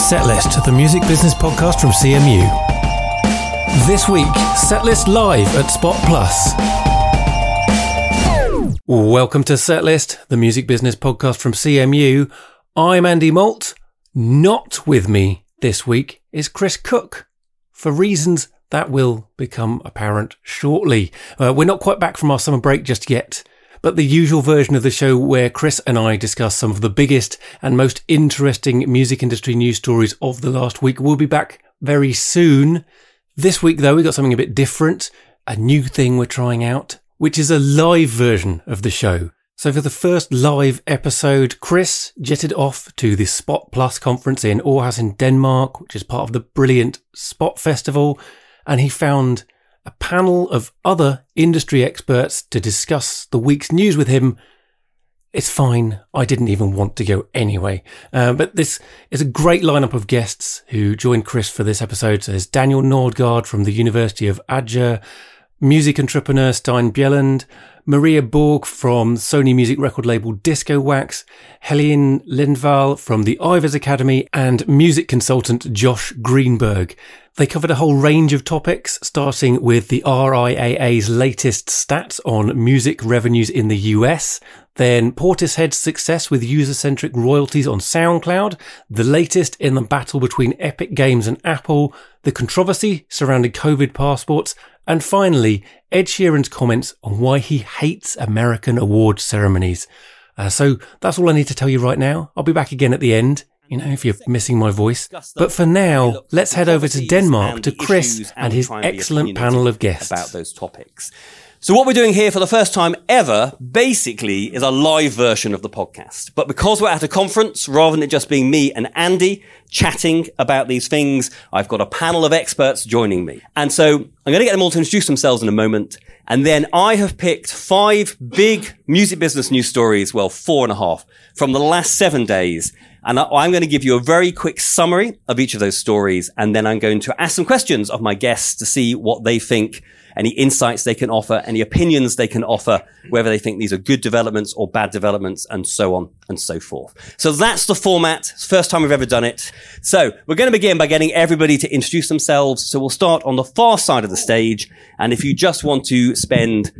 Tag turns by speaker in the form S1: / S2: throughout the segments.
S1: Setlist, the music business podcast from CMU. This week, Setlist live at Spot Plus. Welcome to Setlist, the music business podcast from CMU. I'm Andy Malt. Not with me this week is Chris Cook, for reasons that will become apparent shortly. We're not quite back from our summer break just yet, but the usual version of the show where Chris and I discuss some of the biggest and most interesting music industry news stories of the last week will be back very soon. This week, though, we got something a bit different, a new thing we're trying out, which is a live version of the show. So for the first live episode, Chris jetted off to the Spot Plus conference in Aarhus in Denmark, which is part of the brilliant Spot Festival, and he found a panel of other industry experts to discuss the week's news with him. It's fine. I didn't even want to go anyway. But this is a great lineup of guests who joined Chris for this episode. So there's Daniel Nordgaard from the University of Agder, music entrepreneur Stein Bjelland, Maria Borg from Sony music record label Disco Wax, Helene Lindvall from the Ivers Academy, and music consultant Josh Greenberg. They covered a whole range of topics, starting with the RIAA's latest stats on music revenues in the US, then Portishead's success with user-centric royalties on SoundCloud, the latest in the battle between Epic Games and Apple, the controversy surrounding COVID passports, and finally, Ed Sheeran's comments on why he hates American award ceremonies. So that's all I need to tell you right now. I'll be back again at the end, if you're missing my voice. But for now, let's head over to Denmark to Chris and his excellent panel of guests.
S2: About those topics. So what we're doing here for the first time ever, basically, is a live version of the podcast. But because we're at a conference, rather than it just being me and Andy chatting about these things, I've got a panel of experts joining me. And so I'm going to get them all to introduce themselves in a moment. And then I have picked 5 big music business news stories, 4.5, from the last 7 days. And I'm going to give you a very quick summary of each of those stories. And then I'm going to ask some questions of my guests to see what they think, any insights they can offer, any opinions they can offer, whether they think these are good developments or bad developments, and so on and so forth. So that's the format. It's the first time we've ever done it. So we're going to begin by getting everybody to introduce themselves. So we'll start on the far side of the stage. And if you just want to spend,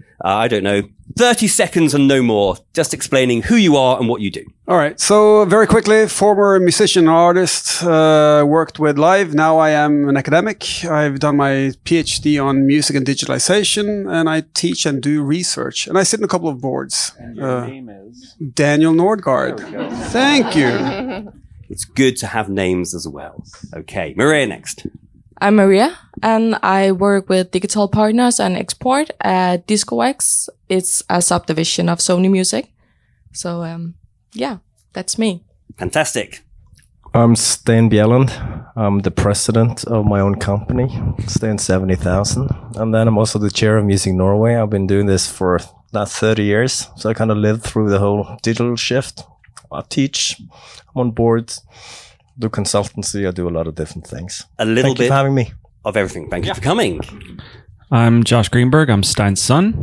S2: 30 seconds and no more, just explaining who you are and what you do.
S3: All right. So very quickly, former musician and artist, worked with live. Now I am an academic. I've done my PhD on music and digitalization, and I teach and do research. And I sit in a couple of boards.
S4: And your name is?
S3: Daniel Nordgaard. Thank you.
S2: It's good to have names as well. Okay. Maria next.
S5: I'm Maria, and I work with Digital Partners and Export at Disco Wax. It's a subdivision of Sony Music. So, that's me.
S2: Fantastic.
S6: I'm Stein Bjelland. I'm the president of my own company, Stein 70,000. And then I'm also the chair of Music Norway. I've been doing this for about 30 years. So I kind of lived through the whole digital shift. I teach, I'm on boards. Do consultancy. I do a lot of different things.
S2: Thank you
S6: for having me.
S2: Of everything. Thank you for coming.
S4: I'm Josh Greenberg. I'm Stein's son.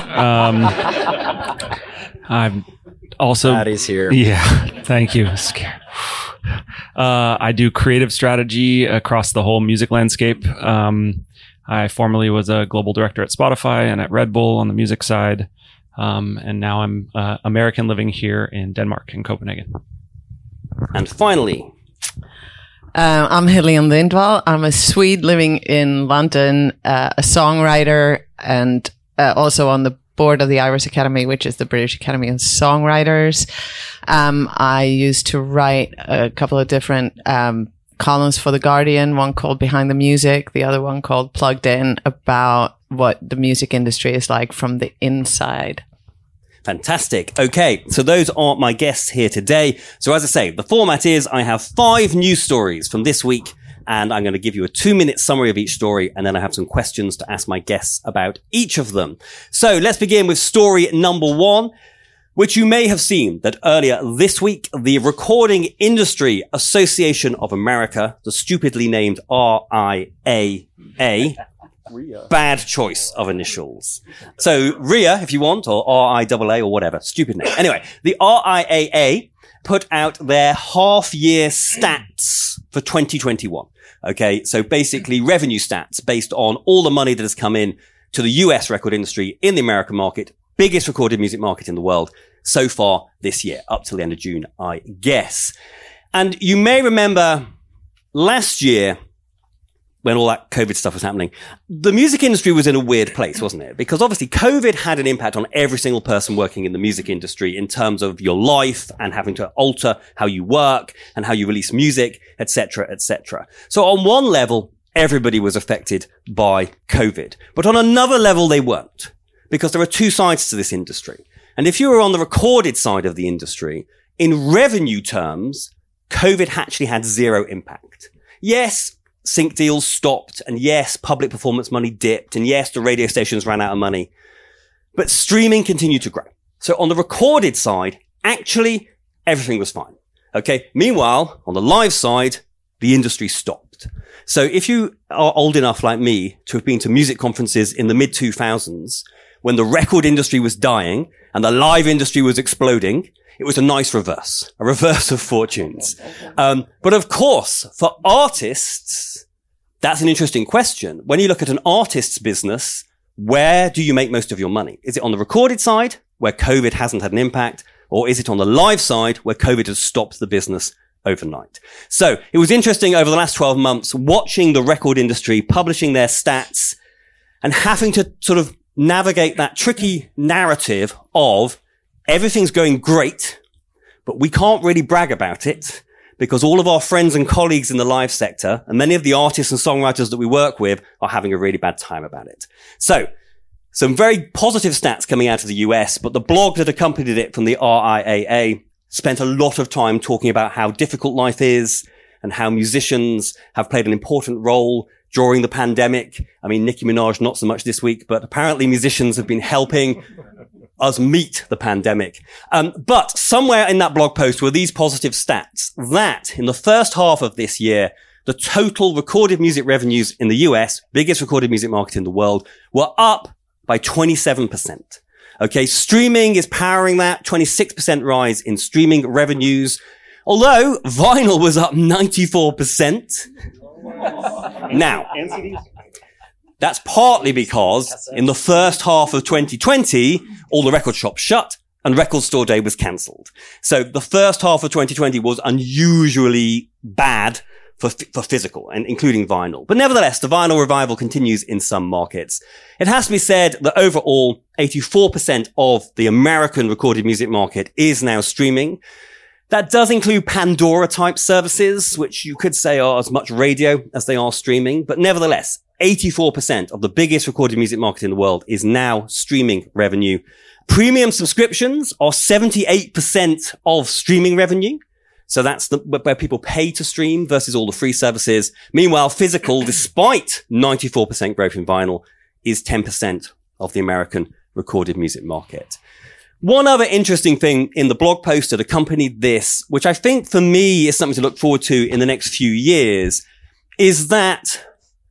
S4: I'm also...
S6: Daddy's here.
S4: Yeah, thank you. I do creative strategy across the whole music landscape. I formerly was a global director at Spotify and at Red Bull on the music side. And now I'm American living here in Denmark, in Copenhagen.
S2: And finally...
S7: I'm Helene Lindvall. I'm a Swede living in London, a songwriter, and also on the board of the Ivers Academy, which is the British Academy of Songwriters. I used to write a couple of different columns for The Guardian, one called Behind the Music, the other one called Plugged In, about what the music industry is like from the inside.
S2: Fantastic. Okay, so those are my guests here today. So as I say, the format is I have 5 news stories from this week, and I'm going to give you a 2-minute summary of each story, and then I have some questions to ask my guests about each of them. So let's begin with story number 1, which you may have seen that earlier this week, the Recording Industry Association of America, the stupidly named RIAA, bad choice of initials. So RIA, if you want, or RIAA or whatever, stupid name. Anyway, the RIAA put out their half-year stats for 2021. Okay, so basically revenue stats based on all the money that has come in to the US record industry in the American market, biggest recorded music market in the world so far this year, up till the end of June, I guess. And you may remember last year, when all that COVID stuff was happening, the music industry was in a weird place, wasn't it? Because obviously COVID had an impact on every single person working in the music industry in terms of your life and having to alter how you work and how you release music, etc., etc. So on one level, everybody was affected by COVID. But on another level, they weren't. Because there are two sides to this industry. And if you were on the recorded side of the industry, in revenue terms, COVID actually had zero impact. Yes, sync deals stopped, and yes, public performance money dipped, and yes, the radio stations ran out of money. But streaming continued to grow. So on the recorded side, actually, everything was fine. Okay. Meanwhile, on the live side, the industry stopped. So if you are old enough like me to have been to music conferences in the mid-2000s, when the record industry was dying and the live industry was exploding, it was a nice reverse, a reverse of fortunes. But of course, for artists, that's an interesting question. When you look at an artist's business, where do you make most of your money? Is it on the recorded side, where COVID hasn't had an impact, or is it on the live side, where COVID has stopped the business overnight? So it was interesting over the last 12 months watching the record industry publishing their stats and having to sort of navigate that tricky narrative of everything's going great, but we can't really brag about it because all of our friends and colleagues in the live sector and many of the artists and songwriters that we work with are having a really bad time about it. So some very positive stats coming out of the US, but the blog that accompanied it from the RIAA spent a lot of time talking about how difficult life is and how musicians have played an important role during the pandemic. I mean, Nicki Minaj, not so much this week, but apparently musicians have been helping us meet the pandemic. But somewhere in that blog post were these positive stats that in the first half of this year, the total recorded music revenues in the US, biggest recorded music market in the world, were up by 27%. Okay. Streaming is powering that 26% rise in streaming revenues. Although vinyl was up 94%. Now, that's partly because in the first half of 2020, all the record shops shut and Record Store Day was cancelled. So the first half of 2020 was unusually bad for physical, and including vinyl. But nevertheless, the vinyl revival continues in some markets. It has to be said that overall, 84% of the American recorded music market is now streaming. That does include Pandora-type services, which you could say are as much radio as they are streaming. But nevertheless, 84% of the biggest recorded music market in the world is now streaming revenue. Premium subscriptions are 78% of streaming revenue. So that's where people pay to stream versus all the free services. Meanwhile, physical, despite 94% growth in vinyl, is 10% of the American recorded music market. One other interesting thing in the blog post that accompanied this, which I think for me is something to look forward to in the next few years, is that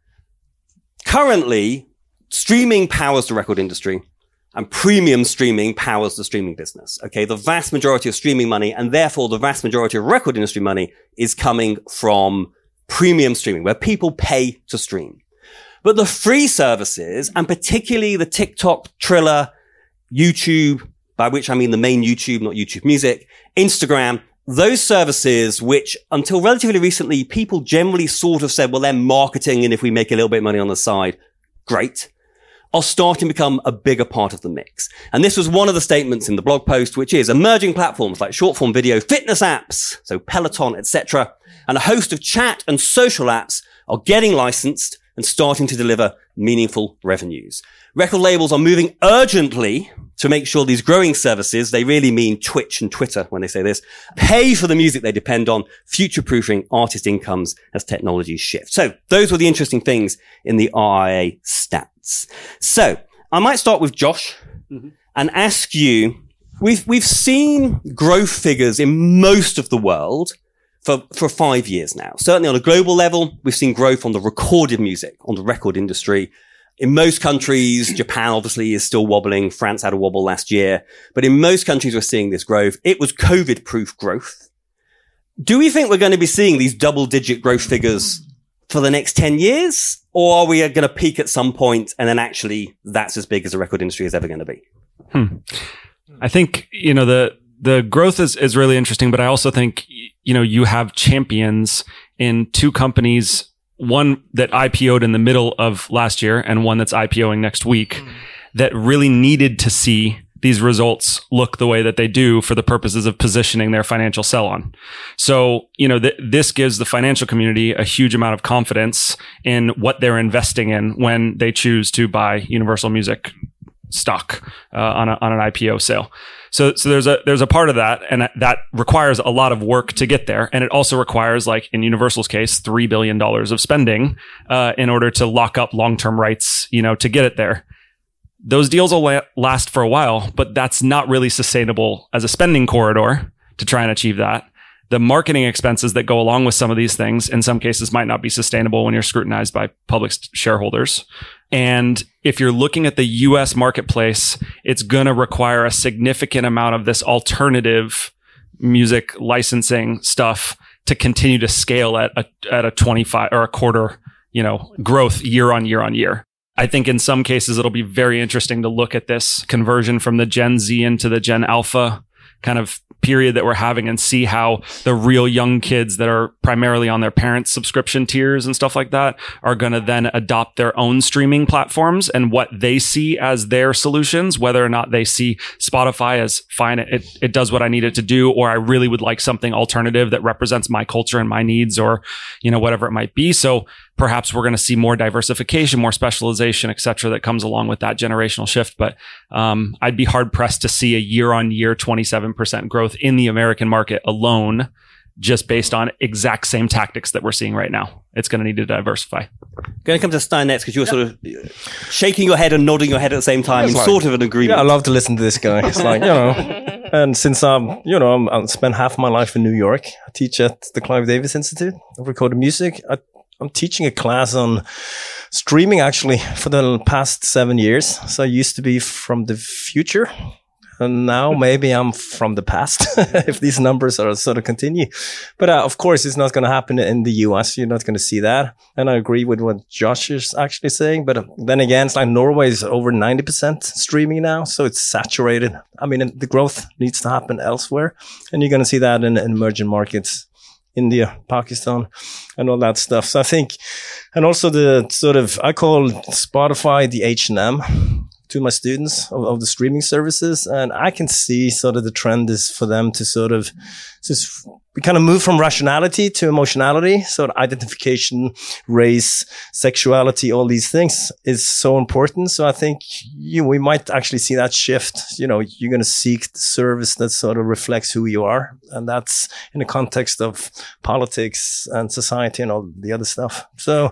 S2: currently streaming powers the record industry and premium streaming powers the streaming business. Okay. The vast majority of streaming money and therefore the vast majority of record industry money is coming from premium streaming where people pay to stream. But the free services and particularly the TikTok, Triller, YouTube, by which I mean the main YouTube, not YouTube Music, Instagram, those services, which until relatively recently, people generally sort of said, well, they're marketing. And if we make a little bit of money on the side, great, are starting to become a bigger part of the mix. And this was one of the statements in the blog post, which is emerging platforms like short form video, fitness apps, so Peloton, etc., and a host of chat and social apps are getting licensed and starting to deliver meaningful revenues. Record labels are moving urgently to make sure these growing services, they really mean Twitch and Twitter when they say this, pay for the music they depend on, future-proofing artist incomes as technologies shift. So those were the interesting things in the RIAA stats. So I might start with Josh and ask you, we've seen growth figures in most of the world for 5 years now. Certainly on a global level, we've seen growth on the recorded music, on the record industry. in most countries, Japan obviously is still wobbling. France had a wobble last year. But in most countries, we're seeing this growth. It was COVID-proof growth. Do we think we're going to be seeing these double-digit growth figures for the next 10 years? Or are we going to peak at some point and then actually that's as big as the record industry is ever going to be?
S4: I think, the growth is really interesting, but I also think, you have champions in two companies, one that IPO'd in the middle of last year and one that's IPOing next week, that really needed to see these results look the way that they do for the purposes of positioning their financial sell on. So, this gives the financial community a huge amount of confidence in what they're investing in when they choose to buy Universal Music stock on an IPO sale. So there's a part of that, and that requires a lot of work to get there. And it also requires, like in Universal's case, $3 billion of spending in order to lock up long-term rights, to get it there. Those deals will last for a while, but that's not really sustainable as a spending corridor to try and achieve that. The marketing expenses that go along with some of these things, in some cases, might not be sustainable when you're scrutinized by public shareholders. And if you're looking at the US marketplace, it's going to require a significant amount of this alternative music licensing stuff to continue to scale at a 25 or a quarter, growth year on year on year. I think in some cases, it'll be very interesting to look at this conversion from the Gen Z into the Gen Alpha kind of period that we're having and see how the real young kids that are primarily on their parents' subscription tiers and stuff like that are going to then adopt their own streaming platforms and what they see as their solutions, whether or not they see Spotify as fine, it does what I need it to do, or I really would like something alternative that represents my culture and my needs, or, whatever it might be. So perhaps we're going to see more diversification, more specialization, et cetera, that comes along with that generational shift. But I'd be hard pressed to see a year-on-year 27% growth in the American market alone, just based on exact same tactics that we're seeing right now. It's going to need to diversify.
S2: Going to come to Stein next, because you're sort of shaking your head and nodding your head at the same time in sort of an agreement.
S6: Yeah, I love to listen to this guy. It's like, and since I spent half my life in New York, I teach at the Clive Davis Institute of Recorded Music. I'm teaching a class on streaming actually for the past 7 years. So I used to be from the future, and now maybe I'm from the past if these numbers are sort of continue. But of course, it's not going to happen in the US. You're not going to see that. And I agree with what Josh is actually saying. But then again, it's like Norway is over 90% streaming now. So it's saturated. I mean, the growth needs to happen elsewhere. And you're going to see that in emerging markets. India, Pakistan, and all that stuff. So I think, and also I call Spotify the H&M to my students of the streaming services. And I can see sort of the trend is for them to we kind of move from rationality to emotionality. So identification, race, sexuality, all these things is so important. So I think we might actually see that shift. You're going to seek the service that sort of reflects who you are. And that's in the context of politics and society and all the other stuff. So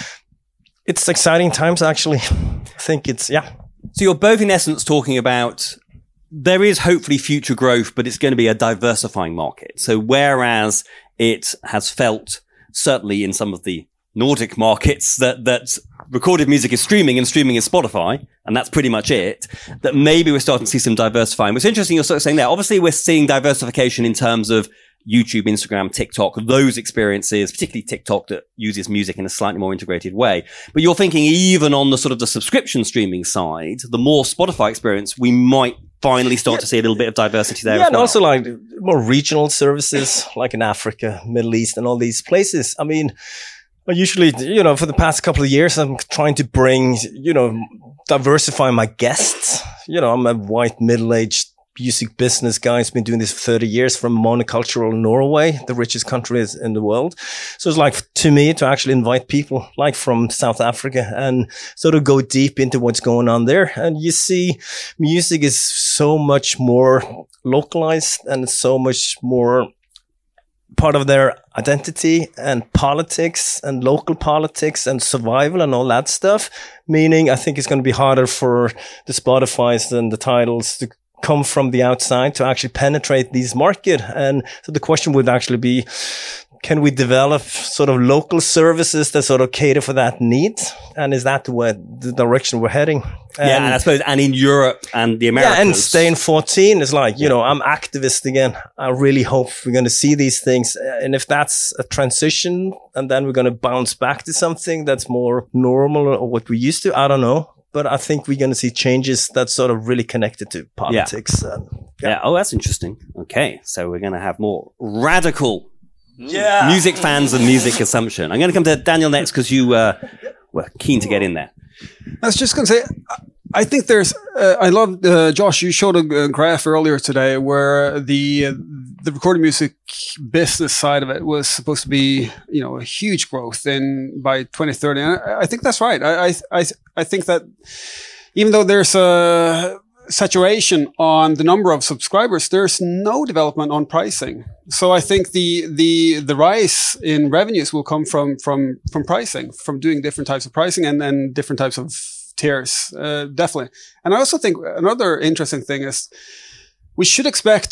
S6: it's exciting times, actually. I think So
S2: you're both in essence talking about there is hopefully future growth, but it's going to be a diversifying market. So whereas it has felt, certainly in some of the Nordic markets, that recorded music is streaming and streaming is Spotify, and that's pretty much it, that maybe we're starting to see some diversifying. What's interesting, you're sort of saying there, obviously we're seeing diversification in terms of YouTube, Instagram, TikTok, those experiences, particularly TikTok that uses music in a slightly more integrated way. But you're thinking even on the sort of the subscription streaming side, the more Spotify experience, we might finally start to see a little bit of diversity there.
S6: Yeah, and also like more regional services like in Africa, Middle East, and all these places. I mean, I usually, for the past couple of years, I'm trying to bring, diversify my guests. I'm a white, middle-aged music business guy. He's been doing this for 30 years from monocultural Norway, the richest country in the world. So it's like, to me, to actually invite people like from South Africa and sort of go deep into what's going on there. And you see music is so much more localized and so much more part of their identity and politics and local politics and survival and all that stuff. Meaning, I think it's going to be harder for the Spotifys and the Tidals to come from the outside to actually penetrate these market. And so the question would actually be, can we develop sort of local services that sort of cater for that need? And is that the direction we're heading?
S2: And I suppose, and in Europe and the Americas.
S6: Yeah, and staying 14 is like, you know, I'm activist again. I really hope we're going to see these things. And if that's a transition and then we're going to bounce back to something that's more normal or what we used to, I don't know. But I think we're going to see changes that's sort of really connected to politics.
S2: Yeah. Oh, that's interesting. Okay. So we're going to have more radical music fans and music consumption. I'm going to come to Daniel next because you were keen to get in there.
S3: I was just going to say, I think there's, I love, Josh, you showed a graph earlier today where the recorded music business side of it was supposed to be, you know, a huge growth by 2030. And I think that's right. I think that even though there's a saturation on the number of subscribers, there's no development on pricing. So I think the rise in revenues will come from pricing, from doing different types of pricing and different types of tiers, definitely. And I also think another interesting thing is we should expect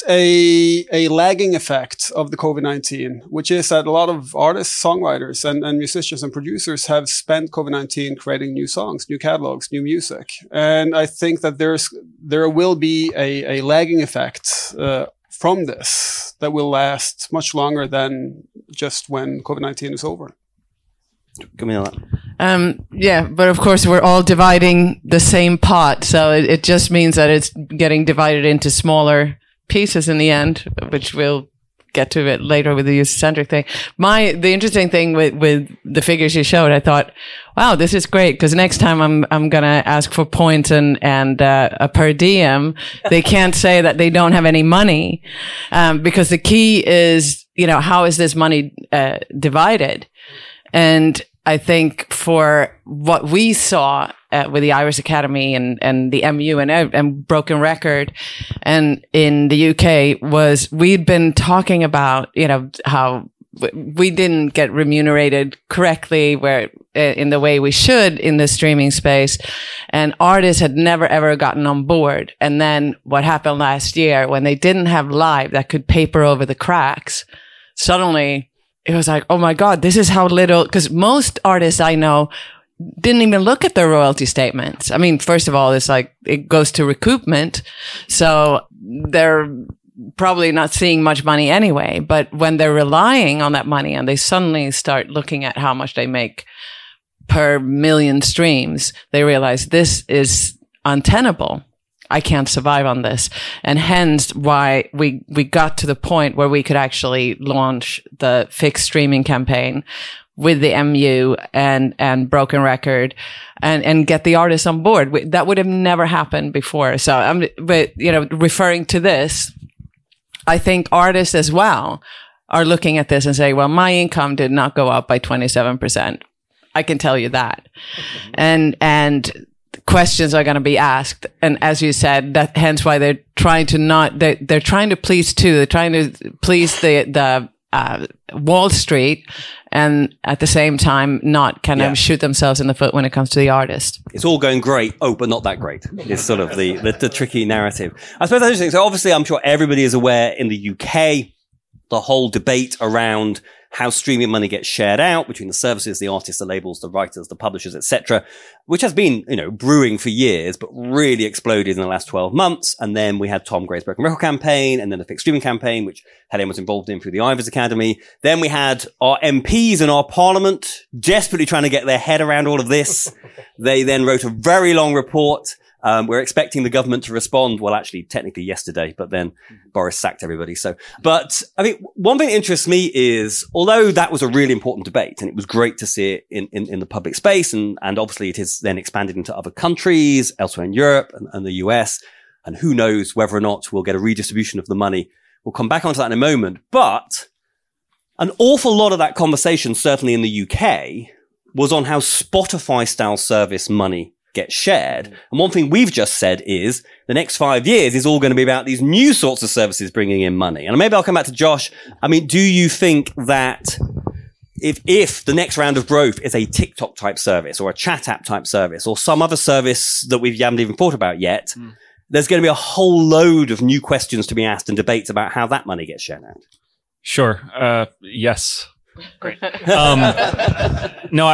S3: a lagging effect of the COVID-19, which is that a lot of artists, songwriters, and musicians and producers have spent COVID-19 creating new songs, new catalogs, new music. And I think that there will be a lagging effect from this that will last much longer than just when COVID-19 is over.
S2: Come in on that.
S7: Yeah, but of course we're all dividing the same pot, so it just means that it's getting divided into smaller pieces in the end, which we'll get to it later with the user-centric thing. The interesting thing with the figures you showed, I thought, wow, this is great, because next time I'm gonna ask for points and a per diem. They can't say that they don't have any money, because the key is, you know, how is this money divided? And I think for what we saw with the Irish Academy and the MU and Broken Record and in the UK was we'd been talking about, you know, how we didn't get remunerated correctly in the way we should in the streaming space. And artists had never, ever gotten on board. And then what happened last year when they didn't have live that could paper over the cracks, suddenly it was like, oh my God, this is how little, because most artists I know didn't even look at their royalty statements. I mean, first of all, it's like, it goes to recoupment. So they're probably not seeing much money anyway. But when they're relying on that money and they suddenly start looking at how much they make per million streams, they realize this is untenable. I can't survive on this. And hence why we got to the point where we could actually launch the fixed streaming campaign with the MU and Broken Record and get the artists on board. That would have never happened before. So but you know, referring to this, I think artists as well are looking at this and saying, well, my income did not go up by 27%. I can tell you that. And questions are going to be asked. And as you said, that hence why they're trying to they're trying to please too. They're trying to please the Wall Street and at the same time not kind of shoot themselves in the foot when it comes to the artist.
S2: It's all going great. Oh, but not that great. It's sort of the tricky narrative. I suppose that's interesting. So obviously I'm sure everybody is aware in the UK, the whole debate around how streaming money gets shared out between the services, the artists, the labels, the writers, the publishers, etc., which has been, you know, brewing for years, but really exploded in the last 12 months. And then we had Tom Gray's Broken Record campaign, and then the fixed streaming campaign, which Helen was involved in through the Ivors Academy. Then we had our MPs in our parliament desperately trying to get their head around all of this. They then wrote a very long report. We're expecting the government to respond. Well, actually, technically yesterday, but then Boris sacked everybody. But I mean, one thing that interests me is, although that was a really important debate and it was great to see it in the public space, and obviously it is then expanded into other countries elsewhere in Europe and the US, and who knows whether or not we'll get a redistribution of the money. We'll come back onto that in a moment. But an awful lot of that conversation, certainly in the UK, was on how Spotify style service money get shared. And one thing we've just said is the next 5 years is all going to be about these new sorts of services bringing in money. And maybe I'll come back to Josh. I mean, do you think that if the next round of growth is a TikTok type service or a chat app type service or some other service that we haven't even thought about yet, there's going to be a whole load of new questions to be asked and debates about how that money gets shared out?
S4: Sure. Yes. Great. No,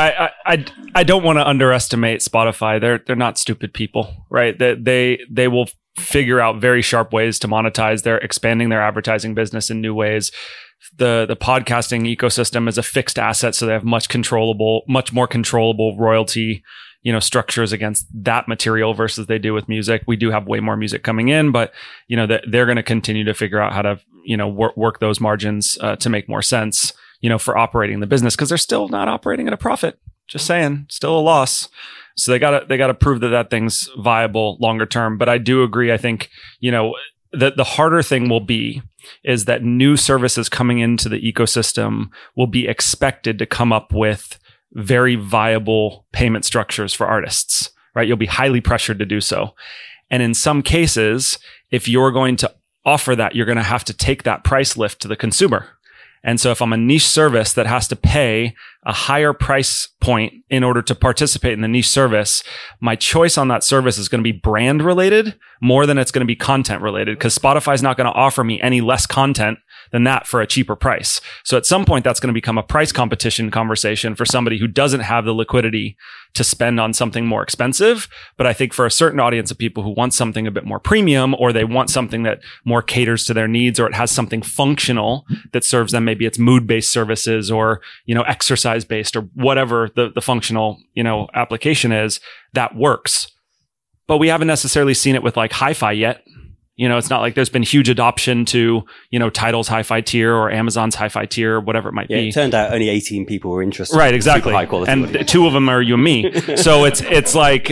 S4: I don't want to underestimate Spotify. They're not stupid people, right? They will figure out very sharp ways to monetize. They're expanding their advertising business in new ways. The podcasting ecosystem is a fixed asset, so they have much more controllable royalty, structures against that material versus they do with music. We do have way more music coming in, but they're going to continue to figure out how to work those margins to make more sense, for operating the business, because they're still not operating at a profit. Just saying, still a loss. So they gotta prove that thing's viable longer term. But I do agree. I think that the harder thing will be is that new services coming into the ecosystem will be expected to come up with very viable payment structures for artists, right? You'll be highly pressured to do so. And in some cases, if you're going to offer that, you're going to have to take that price lift to the consumer. And so if I'm a niche service that has to pay a higher price point in order to participate in the niche service, my choice on that service is going to be brand related more than it's going to be content related, because Spotify's not going to offer me any less content than that for a cheaper price. So at some point, that's going to become a price competition conversation for somebody who doesn't have the liquidity to spend on something more expensive. But I think for a certain audience of people who want something a bit more premium, or they want something that more caters to their needs, or it has something functional that serves them, maybe it's mood-based services or, exercise-based or whatever the functional, application is, that works. But we haven't necessarily seen it with like hi-fi yet. It's not like there's been huge adoption to, Tidal's hi-fi tier or Amazon's hi-fi tier, or whatever it might be.
S2: It turned out only 18 people were interested.
S4: Right, exactly.
S2: High quality
S4: and
S2: audience.
S4: 2 of them are you and me. So it's like,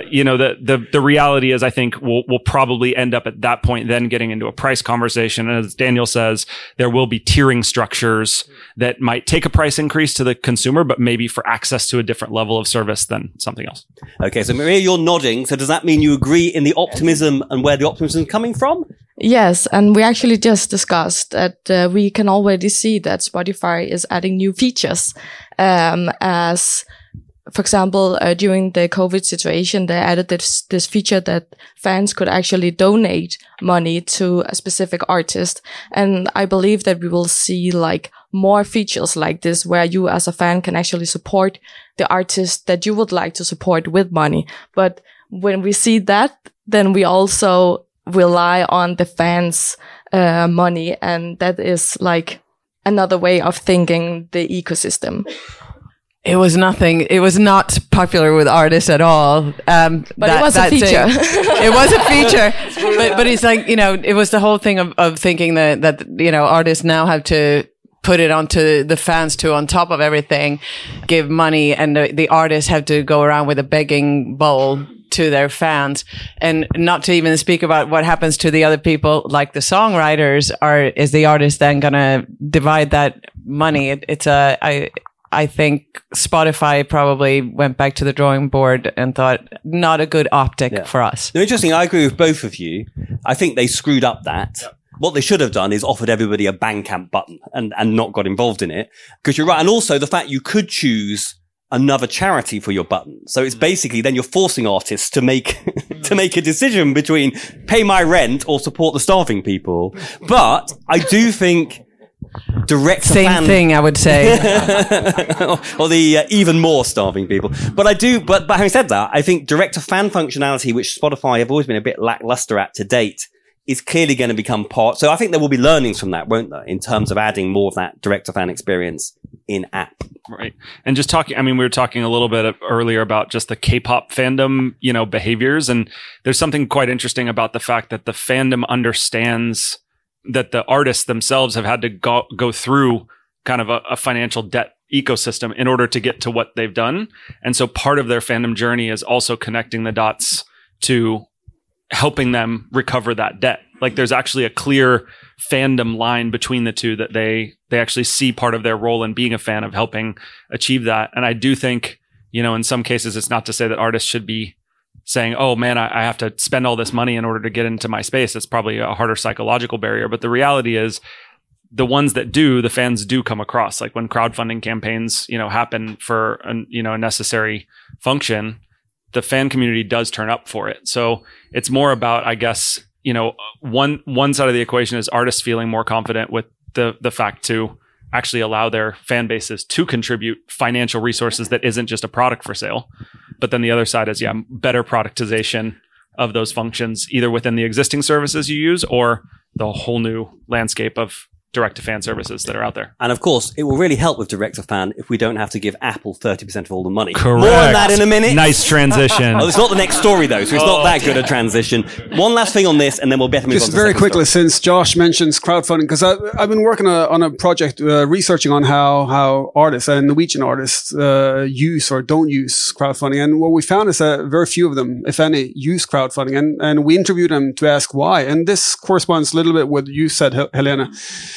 S4: the reality is, I think we'll probably end up at that point then getting into a price conversation. And as Daniel says, there will be tiering structures that might take a price increase to the consumer, but maybe for access to a different level of service than something else.
S2: Okay, so Maria, you're nodding. So does that mean you agree in the optimism and where the optimism is coming from?
S5: Yes, and we actually just discussed that we can already see that Spotify is adding new features. As, for example, during the COVID situation, they added this feature that fans could actually donate money to a specific artist. And I believe that we will see like more features like this, where you as a fan can actually support the artist that you would like to support with money. But when we see that, then we also rely on the fans' money, and that is like another way of thinking the ecosystem.
S7: It was not popular with artists at all.
S5: But it was a feature.
S7: It was a feature. But it's like, it was the whole thing of thinking that artists now have to put it onto the fans too, on top of everything, give money, and the artists have to go around with a begging bowl to their fans, and not to even speak about what happens to the other people, like the songwriters. Is the artist then gonna divide that money? I think Spotify probably went back to the drawing board and thought, not a good optic for us.
S2: No, interesting. I agree with both of you. I think they screwed up that. Yep. What they should have done is offered everybody a Bandcamp button and not got involved in it. Because you're right. And also the fact you could choose another charity for your button. So it's basically then you're forcing artists to make a decision between pay my rent or support the starving people. But I do think direct to fan
S7: thing, I would say.
S2: or the even more starving people. But having said that, I think direct to fan functionality, which Spotify have always been a bit lackluster at to date, is clearly going to become part. So I think there will be learnings from that, won't there, in terms of adding more of that direct to fan experience in app.
S4: Right. And just talking, we were talking a little bit earlier about just the K-pop fandom, behaviors. And there's something quite interesting about the fact that the fandom understands that the artists themselves have had to go through kind of a financial debt ecosystem in order to get to what they've done. And so part of their fandom journey is also connecting the dots to helping them recover that debt. Like there's actually a clear fandom line between the two, that they actually see part of their role in being a fan of helping achieve that. And I do think, in some cases, it's not to say that artists should be saying, oh man, I have to spend all this money in order to get into my space. It's probably a harder psychological barrier. But the reality is the ones that do, the fans do come across. Like when crowdfunding campaigns, happen for a necessary function, the fan community does turn up for it. So it's more about, I guess, one side of the equation is artists feeling more confident with the fact to actually allow their fan bases to contribute financial resources that isn't just a product for sale. But then the other side is, better productization of those functions, either within the existing services you use or the whole new landscape of direct-to-fan services that are out there.
S2: And of course, it will really help with direct-to-fan if we don't have to give Apple 30% of all the money.
S4: Correct.
S2: More on that in a minute.
S4: Nice transition.
S2: It's not the next story, though, so it's not that good a transition. One last thing on this, and then we'll better move on to
S3: Just very quickly, since Josh mentions crowdfunding, because I've been working on a project researching on how artists and Norwegian artists use or don't use crowdfunding. And what we found is that very few of them, if any, use crowdfunding. And we interviewed them to ask why. And this corresponds a little bit with what you said, Helena.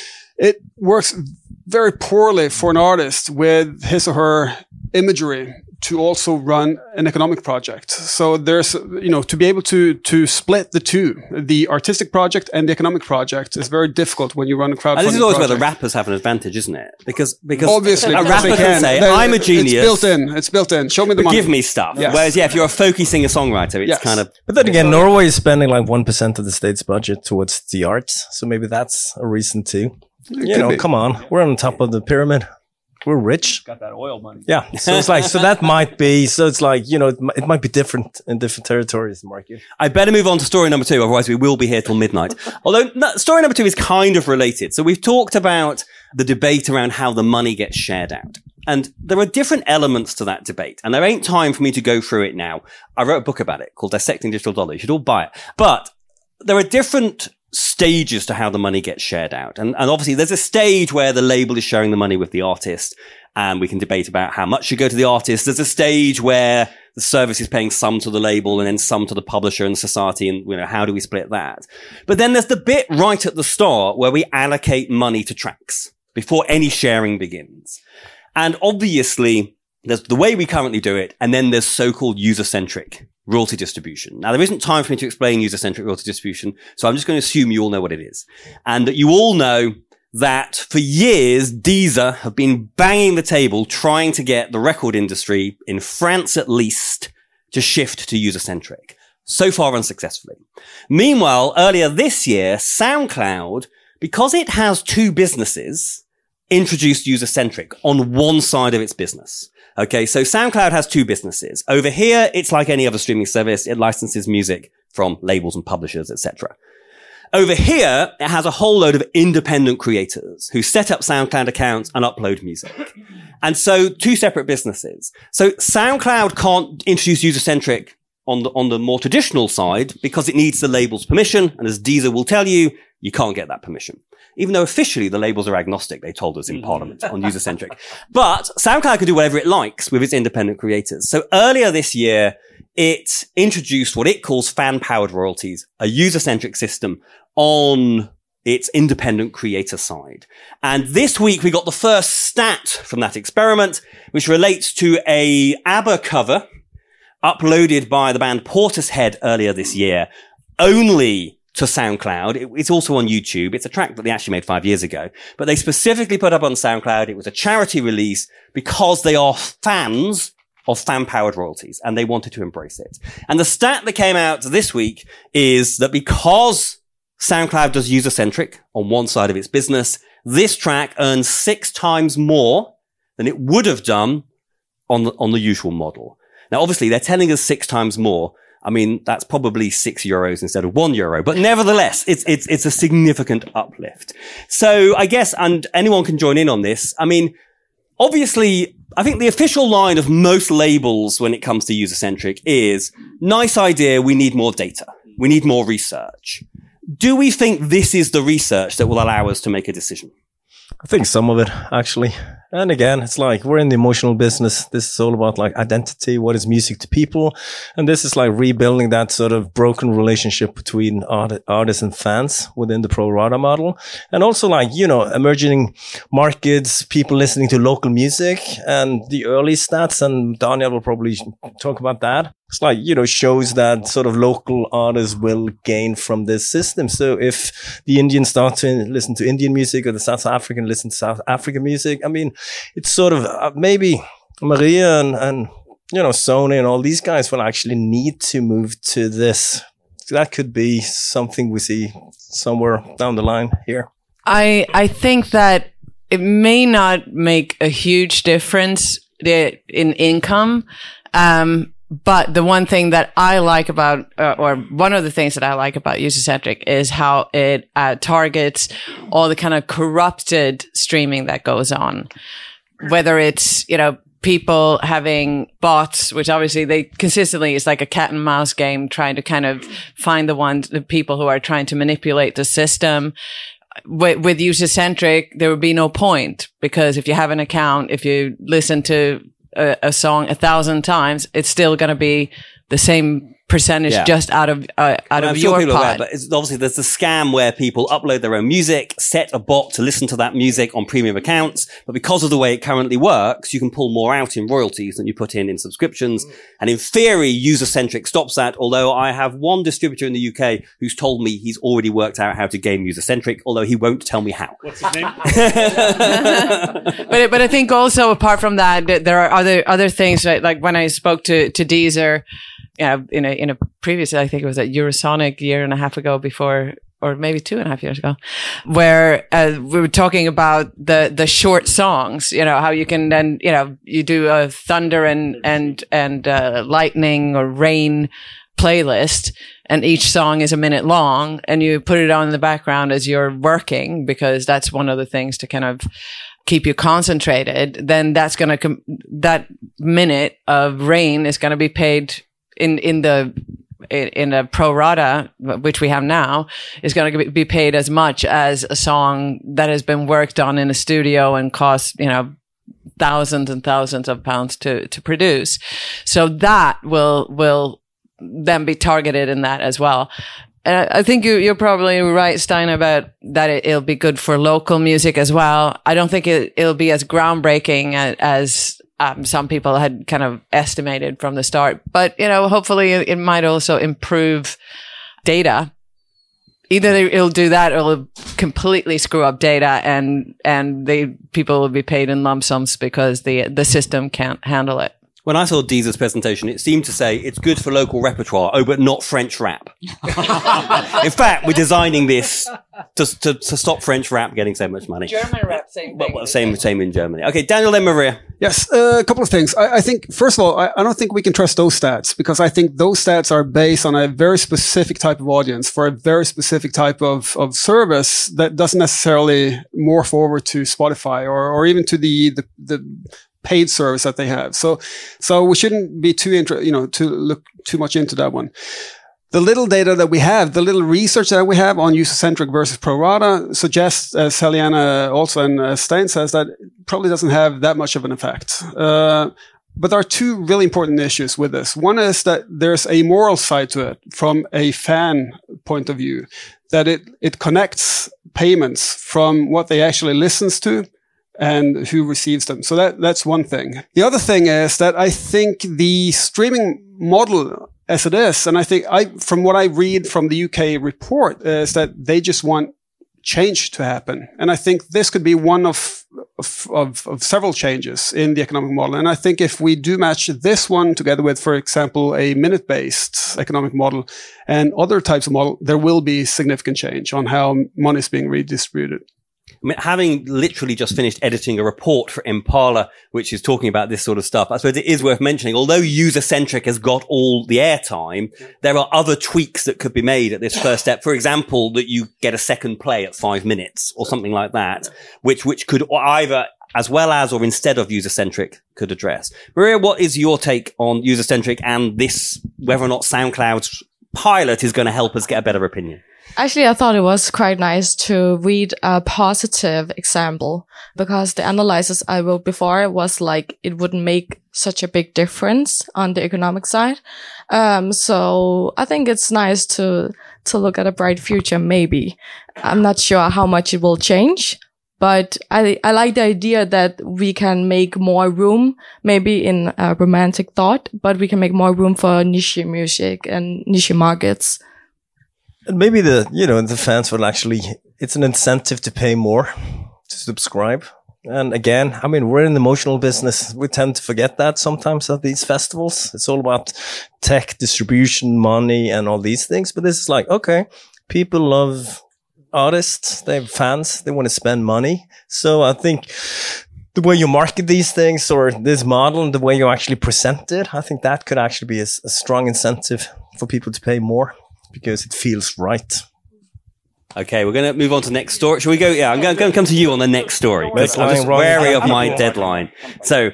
S3: It works very poorly for an artist with his or her imagery to also run an economic project. So there's, to be able to split the two, the artistic project and the economic project is very difficult when you run a crowdfunding
S2: And this is always
S3: project.
S2: where the rappers have an advantage, isn't it? Because
S3: Obviously,
S2: a rapper can say, I'm a genius.
S3: It's built in. Show me the money.
S2: Give me stuff.
S3: Yes.
S2: Whereas, if you're a folky singer-songwriter, it's
S3: Yes.
S2: kind of...
S6: But then again, Norway is spending like 1% of the state's budget towards the arts. So maybe that's a reason too.
S3: be.
S6: Come on. We're on top of the pyramid. We're rich.
S4: Got that oil money.
S6: Yeah. So it's like, so that might be, so it's like, it might be different in different territories, Marky.
S2: I better move on to story number 2, otherwise we will be here till midnight. Although story number 2 is kind of related. So we've talked about the debate around how the money gets shared out. And there are different elements to that debate. And there ain't time for me to go through it now. I wrote a book about it called Dissecting Digital Dollar. You should all buy it. But there are different stages to how the money gets shared out. And obviously there's a stage where the label is sharing the money with the artist, and we can debate about how much should go to the artist. There's a stage where the service is paying some to the label and then some to the publisher and society, and how do we split that? But then there's the bit right at the start where we allocate money to tracks before any sharing begins. And obviously there's the way we currently do it, and then there's so-called user-centric royalty distribution. Now, there isn't time for me to explain user-centric royalty distribution, so I'm just going to assume you all know what it is. And that you all know that for years, Deezer have been banging the table trying to get the record industry, in France at least, to shift to user-centric. So far unsuccessfully. Meanwhile, earlier this year, SoundCloud, because it has 2 businesses, introduced user-centric on one side of its business. Okay, so SoundCloud has 2 businesses. Over here, it's like any other streaming service. It licenses music from labels and publishers, etc. Over here, it has a whole load of independent creators who set up SoundCloud accounts and upload music. And so 2 separate businesses. So SoundCloud can't introduce user-centric on the more traditional side because it needs the label's permission. And as Deezer will tell you, you can't get that permission. Even though officially the labels are agnostic, they told us in Parliament on user-centric. But SoundCloud can do whatever it likes with its independent creators. So earlier this year, it introduced what it calls fan-powered royalties, a user-centric system on its independent creator side. And this week we got the first stat from that experiment, which relates to a ABBA cover uploaded by the band Portishead earlier this year, only to SoundCloud. It's also on YouTube. It's a track that they actually made 5 years ago, but they specifically put up on SoundCloud. It was a charity release because they are fans of fan-powered royalties and they wanted to embrace it. And the stat that came out this week is that because SoundCloud does user-centric on one side of its business, this track earns 6 times more than it would have done on the usual model. Now, obviously, they're telling us 6 times more. I mean, that's probably €6 instead of €1, but nevertheless, it's a significant uplift. So I guess, and anyone can join in on this. I mean, obviously, I think the official line of most labels when it comes to user-centric is, nice idea, we need more data. We need more research. Do we think this is the research that will allow us to make a decision?
S6: I think some of it, actually. And again, it's like we're in the emotional business. This is all about like identity. What is music to people? And this is like rebuilding that sort of broken relationship between artists and fans within the pro rata model. And also like, emerging markets, people listening to local music and the early stats. And Daniel will probably talk about that. It's like, shows that sort of local artists will gain from this system. So if the Indians start to listen to Indian music or the South African listen to South African music, I mean, it's sort of maybe Maria and Sony and all these guys will actually need to move to this. That could be something we see somewhere down the line here.
S7: I think that it may not make a huge difference in income. But the one thing that I like about, or one of the things that I like about user-centric is how it targets all the kind of corrupted streaming that goes on. Whether it's, people having bots, which obviously they consistently, it's like a cat and mouse game, trying to kind of find the people who are trying to manipulate the system. With user-centric, there would be no point, because if you have an account, if you listen to a song 1,000 times, it's still going to be the same percentage just out of your pod.
S2: But it's obviously there's the scam where people upload their own music, set a bot to listen to that music on premium accounts. But because of the way it currently works, you can pull more out in royalties than you put in subscriptions. And in theory, user-centric stops that. Although I have one distributor in the UK who's told me he's already worked out how to game user-centric, although he won't tell me how.
S8: What's his name?
S7: But I think also apart from that, there are other things, right? Like when I spoke to Deezer, in a previous, I think it was at Eurosonic a year and a half ago before, or maybe 2.5 years ago, where we were talking about the short songs, how you can then, you do a thunder and lightning or rain playlist, and each song is a minute long, and you put it on in the background as you're working, because that's one of the things to kind of keep you concentrated. Then that's going to, that minute of rain is going to be paid in a pro rata, which we have now, is going to be paid as much as a song that has been worked on in a studio and cost, thousands and thousands of pounds to produce. So that will then be targeted in that as well. I think you're probably right, Stein, about that it'll be good for local music as well. I don't think it'll be as groundbreaking as some people had kind of estimated from the start. But, hopefully it might also improve data. Either it'll do that or it'll completely screw up data and people will be paid in lump sums because the system can't handle it.
S2: When I saw Deezer's presentation, it seemed to say it's good for local repertoire, but not French rap. In fact, we're designing this to stop French rap getting so much money.
S7: German rap, same thing.
S2: Well, same in Germany. Okay, Daniel, then Maria.
S3: Yes, a couple of things. I think, first of all, I don't think we can trust those stats, because I think those stats are based on a very specific type of audience for a very specific type of service that doesn't necessarily morph over to Spotify or even to the paid service that they have. So we shouldn't be to look too much into that one. The little data that we have, the little research that we have on user-centric versus pro rata suggests, as Helena also and Stein says, that it probably doesn't have that much of an effect. But there are two really important issues with this. One is that there's a moral side to it from a fan point of view, that it connects payments from what they actually listens to and who receives them. So that's one thing. The other thing is that I think the streaming model as it is, and I think from what I read from the UK report, is that they just want change to happen. And I think this could be one of several changes in the economic model. And I think if we do match this one together with, for example, a minute-based economic model and other types of model, there will be significant change on how money is being redistributed.
S2: I mean, having literally just finished editing a report for Impala, which is talking about this sort of stuff, I suppose it is worth mentioning, although user-centric has got all the airtime, there are other tweaks that could be made at this first step. For example, that you get a second play at 5 minutes or something like that, which could either as well as or instead of user-centric could address. Maria, what is your take on user-centric and this, whether or not SoundCloud's pilot is going to help us get a better opinion?
S5: Actually, I thought it was quite nice to read a positive example, because the analysis I wrote before was like it wouldn't make such a big difference on the economic side. So I think it's nice to look at a bright future, maybe. I'm not sure how much it will change, but I like the idea that we can make more room, maybe in a romantic thought, but we can make more room for niche music and niche markets.
S6: And maybe the fans will actually, it's an incentive to pay more to subscribe. And again, I mean, we're in the emotional business. We tend to forget that sometimes at these festivals. It's all about tech, distribution, money, and all these things. But this is like, okay, people love artists, they have fans, they want to spend money. So I think the way you market these things or this model and the way you actually present it, I think that could actually be a strong incentive for people to pay more because it feels right.
S2: Okay, we're going to move on to the next story. Shall we go? Yeah, I'm going to come to you on the next story. I'm just wary of my deadline. So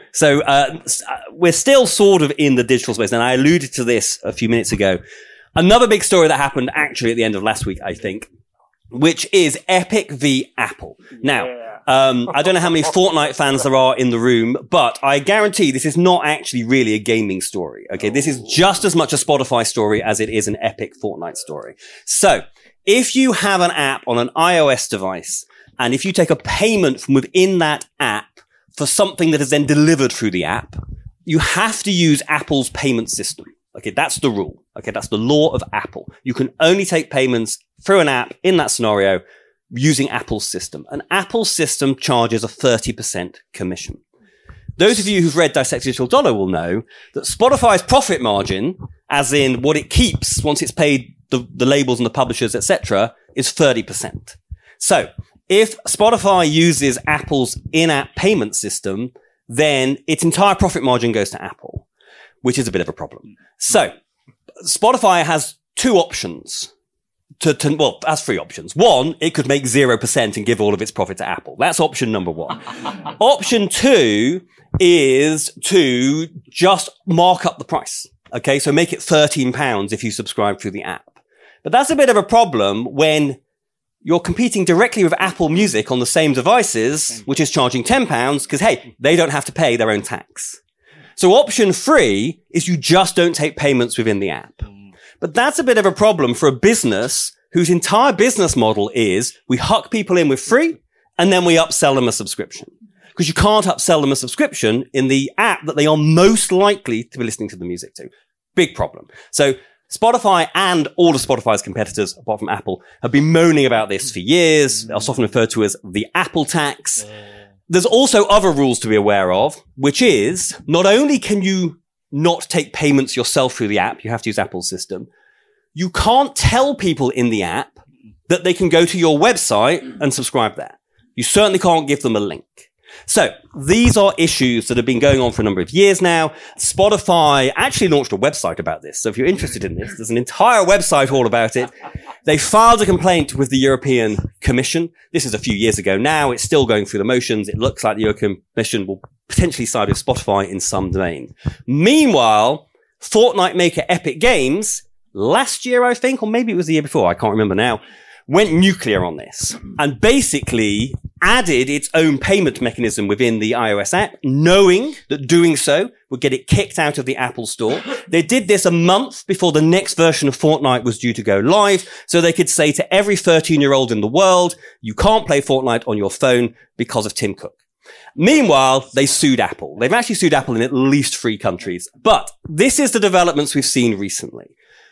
S2: we're still sort of in the digital space, and I alluded to this a few minutes ago. Another big story that happened actually at the end of last week, I think, which is Epic v. Apple. Now, I don't know how many Fortnite fans there are in the room, but I guarantee this is not actually really a gaming story. Okay, this is just as much a Spotify story as it is an Epic Fortnite story. So, if you have an app on an iOS device, and if you take a payment from within that app for something that is then delivered through the app, you have to use Apple's payment system. Okay, that's the rule. Okay, that's the law of Apple. You can only take payments through an app in that scenario using Apple's system. And Apple's system charges a 30% commission. Those of you who've read Dissect Digital Dollar will know that Spotify's profit margin, as in what it keeps once it's paid the labels and the publishers, etc., is 30%. So if Spotify uses Apple's in-app payment system, then its entire profit margin goes to Apple, which is a bit of a problem. So Spotify has two options. It has three options. One, it could make 0% and give all of its profit to Apple. That's option number one. Option two is to just mark up the price. Okay, so make it £13 if you subscribe through the app. But that's a bit of a problem when you're competing directly with Apple Music on the same devices, which is charging £10 because, hey, they don't have to pay their own tax. So option three is you just don't take payments within the app. But that's a bit of a problem for a business whose entire business model is we huck people in with free and then we upsell them a subscription. Because you can't upsell them a subscription in the app that they are most likely to be listening to the music to. Big problem. So Spotify and all of Spotify's competitors, apart from Apple, have been moaning about this for years. They're often referred to as the Apple tax. There's also other rules to be aware of, which is not only can you not take payments yourself through the app, you have to use Apple's system. You can't tell people in the app that they can go to your website and subscribe there. You certainly can't give them a link. So these are issues that have been going on for a number of years now. Spotify actually launched a website about this. So if you're interested in this, there's an entire website all about it. They filed a complaint with the European Commission. This is a few years ago now. It's still going through the motions. It looks like the European Commission will potentially side with Spotify in some domain. Meanwhile, Fortnite maker Epic Games, last year, I think, or maybe it was the year before, I can't remember now, went nuclear on this and basically added its own payment mechanism within the iOS app, knowing that doing so would get it kicked out of the Apple Store. They did this a month before the next version of Fortnite was due to go live, so they could say to every 13-year-old in the world, you can't play Fortnite on your phone because of Tim Cook. Meanwhile, they sued Apple. They've actually sued Apple in at least 3 countries. But this is the developments we've seen recently.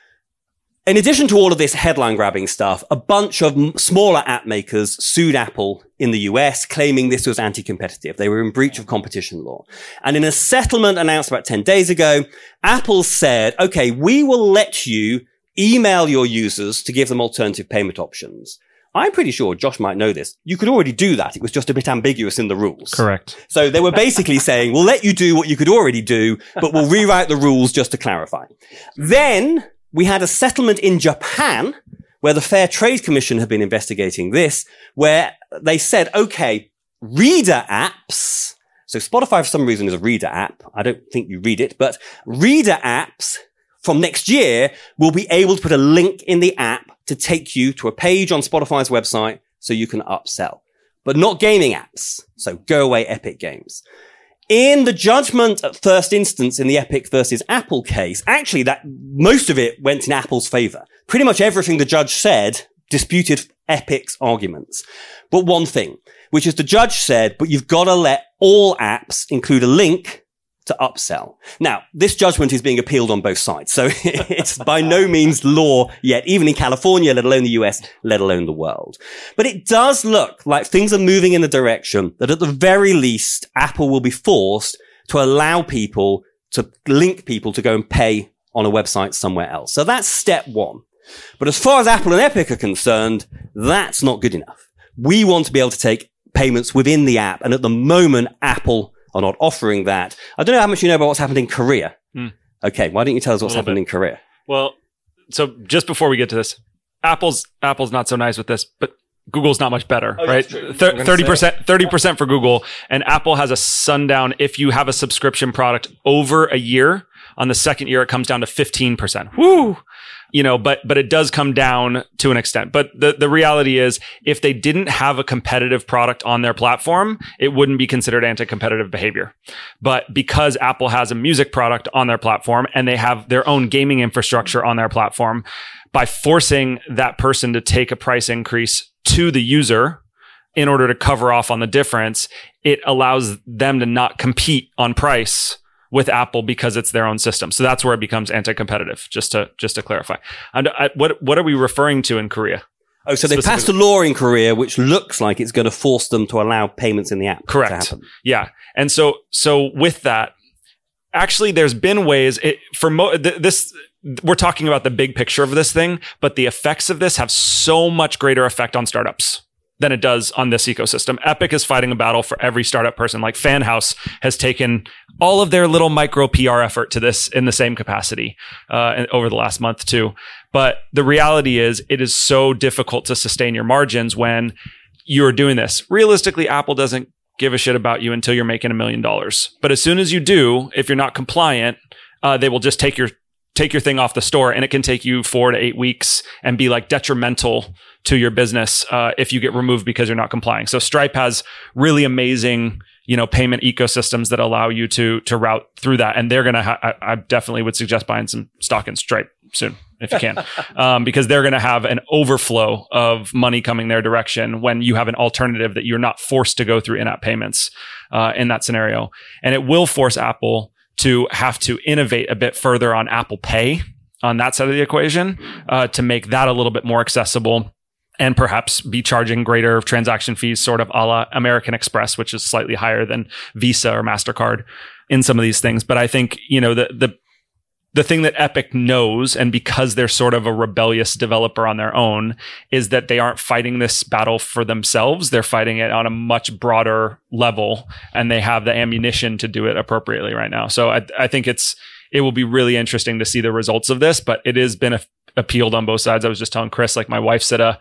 S2: In addition to all of this headline-grabbing stuff, a bunch of smaller app makers sued Apple in the US, claiming this was anti-competitive. They were in breach of competition law. And in a settlement announced about 10 days ago, Apple said, okay, we will let you email your users to give them alternative payment options. I'm pretty sure, Josh might know this, you could already do that. It was just a bit ambiguous in the rules.
S4: Correct.
S2: So they were basically saying, we'll let you do what you could already do, but we'll rewrite the rules just to clarify. Then we had a settlement in Japan where the Fair Trade Commission had been investigating this, where they said, okay, reader apps. So Spotify for some reason is a reader app. I don't think you read it, but reader apps from next year will be able to put a link in the app to take you to a page on Spotify's website so you can upsell, but not gaming apps. So go away, Epic Games. In the judgment at first instance in the Epic versus Apple case, actually that most of it went in Apple's favor. Pretty much everything the judge said disputed Epic's arguments. But one thing, which is the judge said, but you've got to let all apps include a link to upsell. Now, this judgment is being appealed on both sides. So it's by no means law yet, even in California, let alone the US, let alone the world. But it does look like things are moving in the direction that at the very least, Apple will be forced to allow people to link people to go and pay on a website somewhere else. So that's step one. But as far as Apple and Epic are concerned, that's not good enough. We want to be able to take payments within the app. And at the moment, Apple are not offering that. I don't know how much you know about what's happened in Korea. Okay, why don't you tell us what's happened in Korea?
S4: Well, so just before we get to this, Apple's not so nice with this, but Google's not much better, right? 30% for Google, and Apple has a sundown if you have a subscription product over a year. On the second year, it comes down to 15%. Woo! But it does come down to an extent. But the reality is, if they didn't have a competitive product on their platform, it wouldn't be considered anti-competitive behavior. But because Apple has a music product on their platform and they have their own gaming infrastructure on their platform, by forcing that person to take a price increase to the user in order to cover off on the difference, it allows them to not compete on price with Apple because it's their own system. So that's where it becomes anti-competitive, just to clarify. And what are we referring to in Korea?
S2: Oh, so they passed a law in Korea which looks like it's going to force them to allow payments in the app.
S4: Correct.
S2: To happen.
S4: Yeah. And so with that, actually there's been ways we're talking about the big picture of this thing, but the effects of this have so much greater effect on startups than it does on this ecosystem. Epic is fighting a battle for every startup person. Like FanHouse has taken all of their little micro PR effort to this in the same capacity over the last month too. But the reality is it is so difficult to sustain your margins when you're doing this. Realistically, Apple doesn't give a shit about you until you're making $1 million. But as soon as you do, if you're not compliant, they will just take your thing off the store, and it can take you 4 to 8 weeks and be like detrimental to your business if you get removed because you're not complying. So Stripe has really amazing, payment ecosystems that allow you to route through that. And they're going to, I definitely would suggest buying some stock in Stripe soon if you can, because they're going to have an overflow of money coming their direction when you have an alternative that you're not forced to go through in-app payments in that scenario. And it will force Apple to have to innovate a bit further on Apple Pay on that side of the equation to make that a little bit more accessible and perhaps be charging greater transaction fees, sort of a la American Express, which is slightly higher than Visa or MasterCard in some of these things. But I think, the thing that Epic knows, and because they're sort of a rebellious developer on their own, is that they aren't fighting this battle for themselves. They're fighting it on a much broader level, and they have the ammunition to do it appropriately right now. So I think it will be really interesting to see the results of this, but it has been appealed on both sides. I was just telling Chris, like my wife's at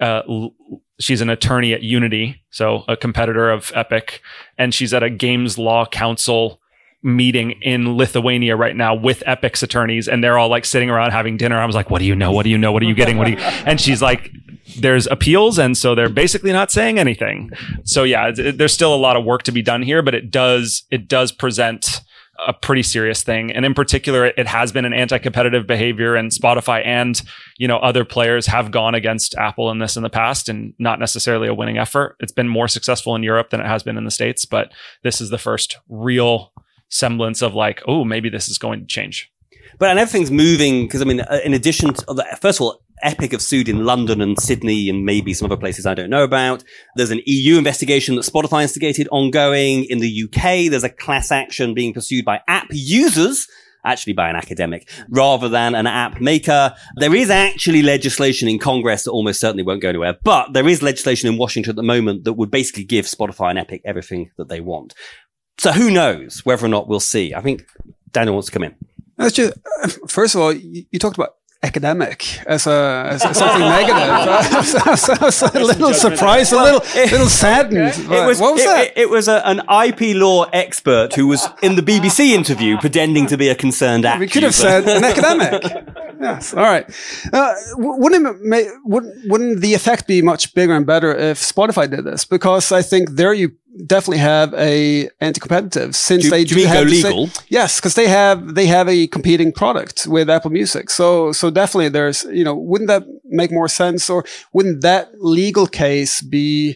S4: she's an attorney at Unity, so a competitor of Epic, and she's at a Games Law Council meeting in Lithuania right now with Epic's attorneys, and they're all like sitting around having dinner. I was like, what do you know? What do you know? What are you getting? And she's like, there's appeals, and so they're basically not saying anything. So yeah, there's still a lot of work to be done here, but it does present a pretty serious thing. And in particular, it has been an anti-competitive behavior, and Spotify and, other players have gone against Apple in this in the past, and not necessarily a winning effort. It's been more successful in Europe than it has been in the States, but this is the first real semblance of like, oh, maybe this is going to change.
S2: But and everything's moving because, in addition to first of all, Epic have sued in London and Sydney and maybe some other places I don't know about. There's an EU investigation that Spotify instigated ongoing. In the UK, there's a class action being pursued by app users, actually by an academic, rather than an app maker. There is actually legislation in Congress that almost certainly won't go anywhere, but there is legislation in Washington at the moment that would basically give Spotify and Epic everything that they want. So who knows whether or not we'll see. I think Daniel wants to come in.
S3: That's just, first of all, you talked about academic as something negative. I was a little surprised, a little saddened. What was that?
S2: It was an IP law expert who was in the BBC interview pretending to be a concerned app.
S3: We could have said an academic. Yes. All right. Wouldn't the effect be much bigger and better if Spotify did this? Because I think there you definitely have a anti-competitive since they do have
S2: go legal.
S3: Yes, because they have a competing product with Apple Music. So definitely there's, wouldn't that make more sense, or wouldn't that legal case be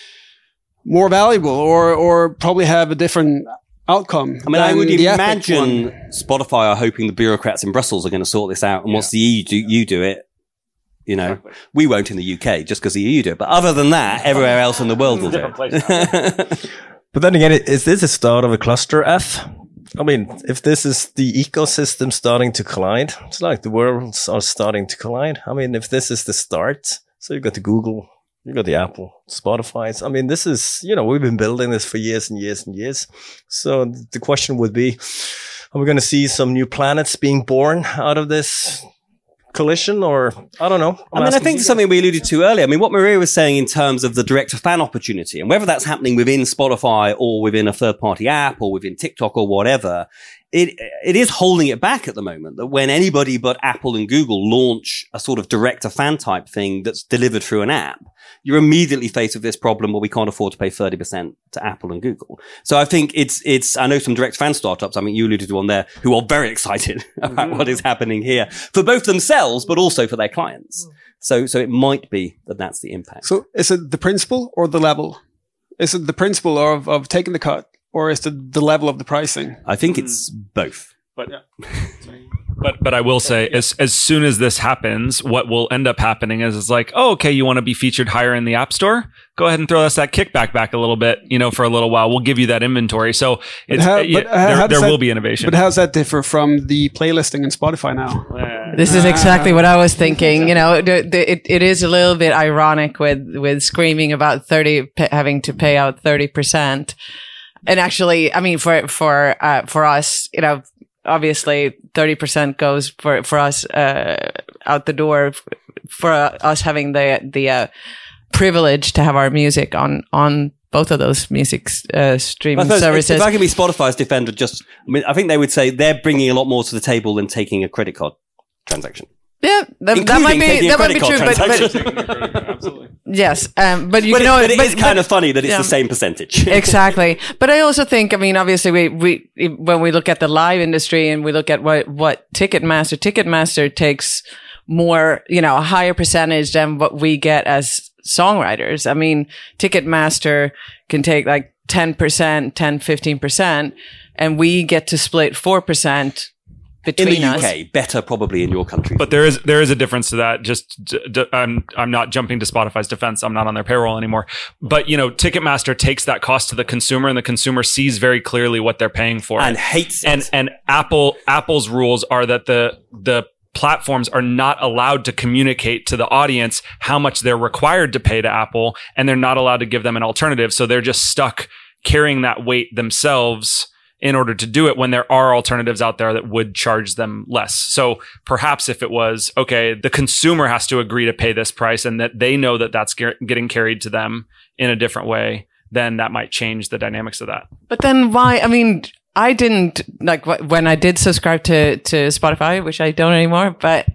S3: more valuable or probably have a different outcome?
S2: I would imagine Spotify are hoping the bureaucrats in Brussels are going to sort this out, and once the EU do it, exactly. We won't in the UK just because the EU do it. But other than that, everywhere else in the world will do it.
S6: But then again, is this a start of a cluster F? I mean, if this is the ecosystem starting to collide, it's like the worlds are starting to collide. I mean, if this is the start, so you got the Google, you got the Apple, Spotify. I mean, this is, we've been building this for years and years and years. So the question would be, are we going to see some new planets being born out of this collision, or I don't know.
S2: I think something we alluded to earlier. I mean, what Maria was saying in terms of the direct to fan opportunity, and whether that's happening within Spotify or within a third party app or within TikTok or whatever, it is holding it back at the moment. That when anybody but Apple and Google launch a sort of direct to fan type thing that's delivered through an app, you're immediately faced with this problem where we can't afford to pay 30% to Apple and Google. So I think it's, I know some direct fan startups, I mean, you alluded to one there, who are very excited about what is happening here for both themselves, but also for their clients. So it might be that that's the impact.
S3: So is it the principle or the level? Is it the principle of taking the cut, or is it the level of the pricing?
S2: I think it's both.
S4: But I will say, as soon as this happens, what will end up happening is it's like, oh, okay, you want to be featured higher in the App Store? Go ahead and throw us that kickback back a little bit, for a little while. We'll give you that inventory. So there will be innovation.
S3: But how does that differ from the playlisting in Spotify now?
S7: This is exactly what I was thinking. It is a little bit ironic with screaming about having to pay out 30%. And actually, I mean, for us, obviously 30% goes for us out the door for us having the privilege to have our music on both of those music streaming services.
S2: If I can be Spotify's defender, I think they would say they're bringing a lot more to the table than taking a credit card transaction.
S7: Yeah, that might be true, but
S3: Absolutely.
S7: Yes, but
S2: it is kind of funny that it's the same percentage.
S7: Exactly. But I also think, I mean, obviously we when we look at the live industry and we look at what Ticketmaster takes more, a higher percentage than what we get as songwriters. I mean, Ticketmaster can take like 10%, 15%, and we get to split 4%. Between
S2: in the UK, better probably in your country.
S4: But there is a difference to that. I'm not jumping to Spotify's defense. I'm not on their payroll anymore. But Ticketmaster takes that cost to the consumer, and the consumer sees very clearly what they're paying for
S2: and hates it.
S4: And Apple's rules are that the platforms are not allowed to communicate to the audience how much they're required to pay to Apple, and they're not allowed to give them an alternative. So they're just stuck carrying that weight themselves in order to do it when there are alternatives out there that would charge them less. So perhaps if it was, okay, the consumer has to agree to pay this price and that they know that that's getting carried to them in a different way, then that might change the dynamics of that.
S7: But then why? I mean, I didn't, like, when I did subscribe to Spotify, which I don't anymore, but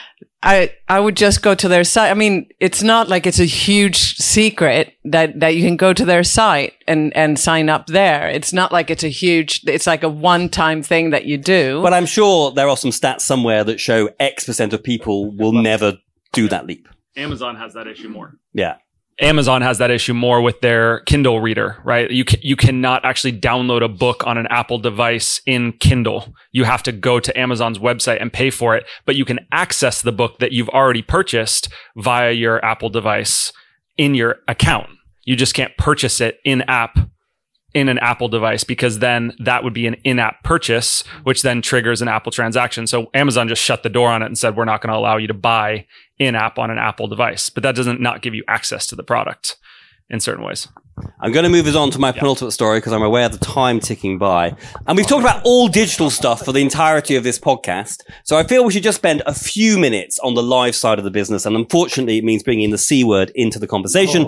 S7: I would just go to their site. I mean, it's not like it's a huge secret that you can go to their site and sign up there. It's not like it's like a one-time thing that you do.
S2: But I'm sure there are some stats somewhere that show X% of people will never do that leap.
S4: Amazon has that issue more.
S2: Yeah.
S4: Amazon has that issue more with their Kindle reader, right? You cannot actually download a book on an Apple device in Kindle. You have to go to Amazon's website and pay for it, but you can access the book that you've already purchased via your Apple device in your account. You just can't purchase it in-app in an Apple device, because then that would be an in-app purchase, which then triggers an Apple transaction. So Amazon just shut the door on it and said, we're not going to allow you to buy in-app on an Apple device. But that doesn't not give you access to the product in certain ways.
S2: I'm going to move us on to my penultimate story because I'm aware of the time ticking by. And we've talked about all digital stuff for the entirety of this podcast. So I feel we should just spend a few minutes on the live side of the business. And unfortunately, it means bringing the C word into the conversation.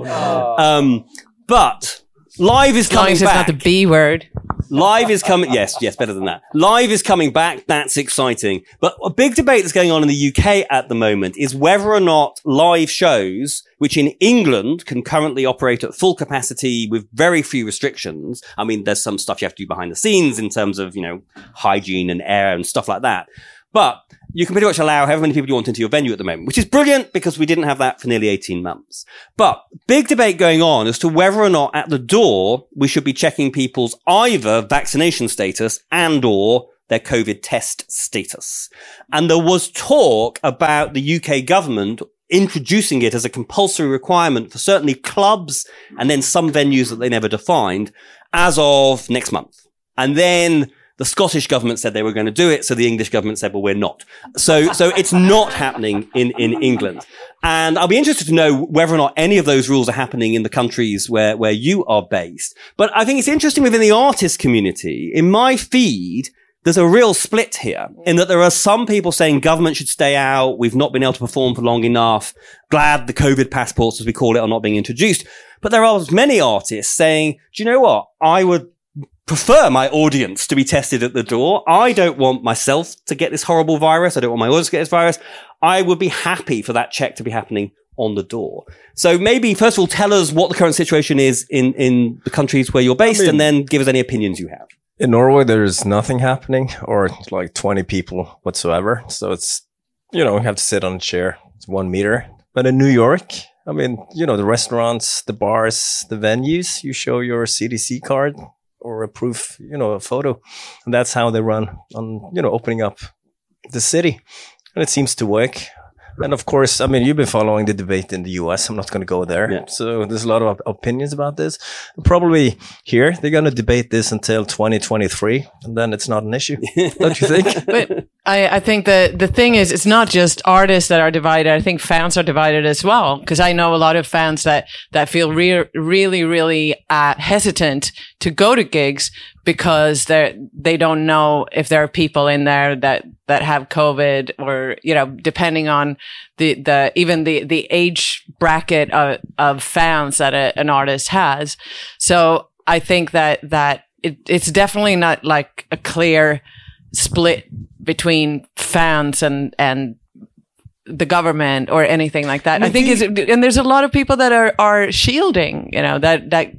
S2: But live is coming back.
S7: It's not the B word.
S2: Live is coming. Yes, better than that. Live is coming back. That's exciting. But a big debate that's going on in the UK at the moment is whether or not live shows, which in England can currently operate at full capacity with very few restrictions. I mean, there's some stuff you have to do behind the scenes in terms of, hygiene and air and stuff like that. But you can pretty much allow however many people you want into your venue at the moment, which is brilliant because we didn't have that for nearly 18 months. But big debate going on as to whether or not at the door we should be checking people's either vaccination status and or their COVID test status. And there was talk about the UK government introducing it as a compulsory requirement for certainly clubs and then some venues that they never defined as of next month. And then The Scottish government said they were going to do it, so the English government said, well, we're not. So it's not happening in England. And I'll be interested to know whether or not any of those rules are happening in the countries where you are based. But I think it's interesting within the artist community. In my feed, there's a real split here in that there are some people saying government should stay out. We've not been able to perform for long enough. Glad the COVID passports, as we call it, are not being introduced. But there are many artists saying, do you know what? I would prefer my audience to be tested at the door. I don't want myself to get this horrible virus. I don't want my audience to get this virus. I would be happy for that check to be happening on the door. So maybe, first of all, tell us what the current situation is in the countries where you're based, and then give us any opinions you have.
S6: In Norway, there's nothing happening, or like 20 people whatsoever. So it's, you have to sit on a chair. It's 1 meter. But in New York, I mean, the restaurants, the bars, the venues, you show your CDC card or a proof, a photo. And that's how they run on, opening up the city. And it seems to work. And of course, I mean, you've been following the debate in the US. I'm not going to go there. Yeah. So there's a lot of opinions about this. Probably here, they're going to debate this until 2023. And then it's not an issue. Don't you think?
S7: But I think the thing is, it's not just artists that are divided. I think fans are divided as well. Because I know a lot of fans that feel really hesitant to go to gigs because they don't know if there are people in there that have COVID, or, depending on the age bracket of fans that an artist has. So I think that it's definitely not like a clear split between fans and the government or anything like that. I think and there's a lot of people that are shielding, that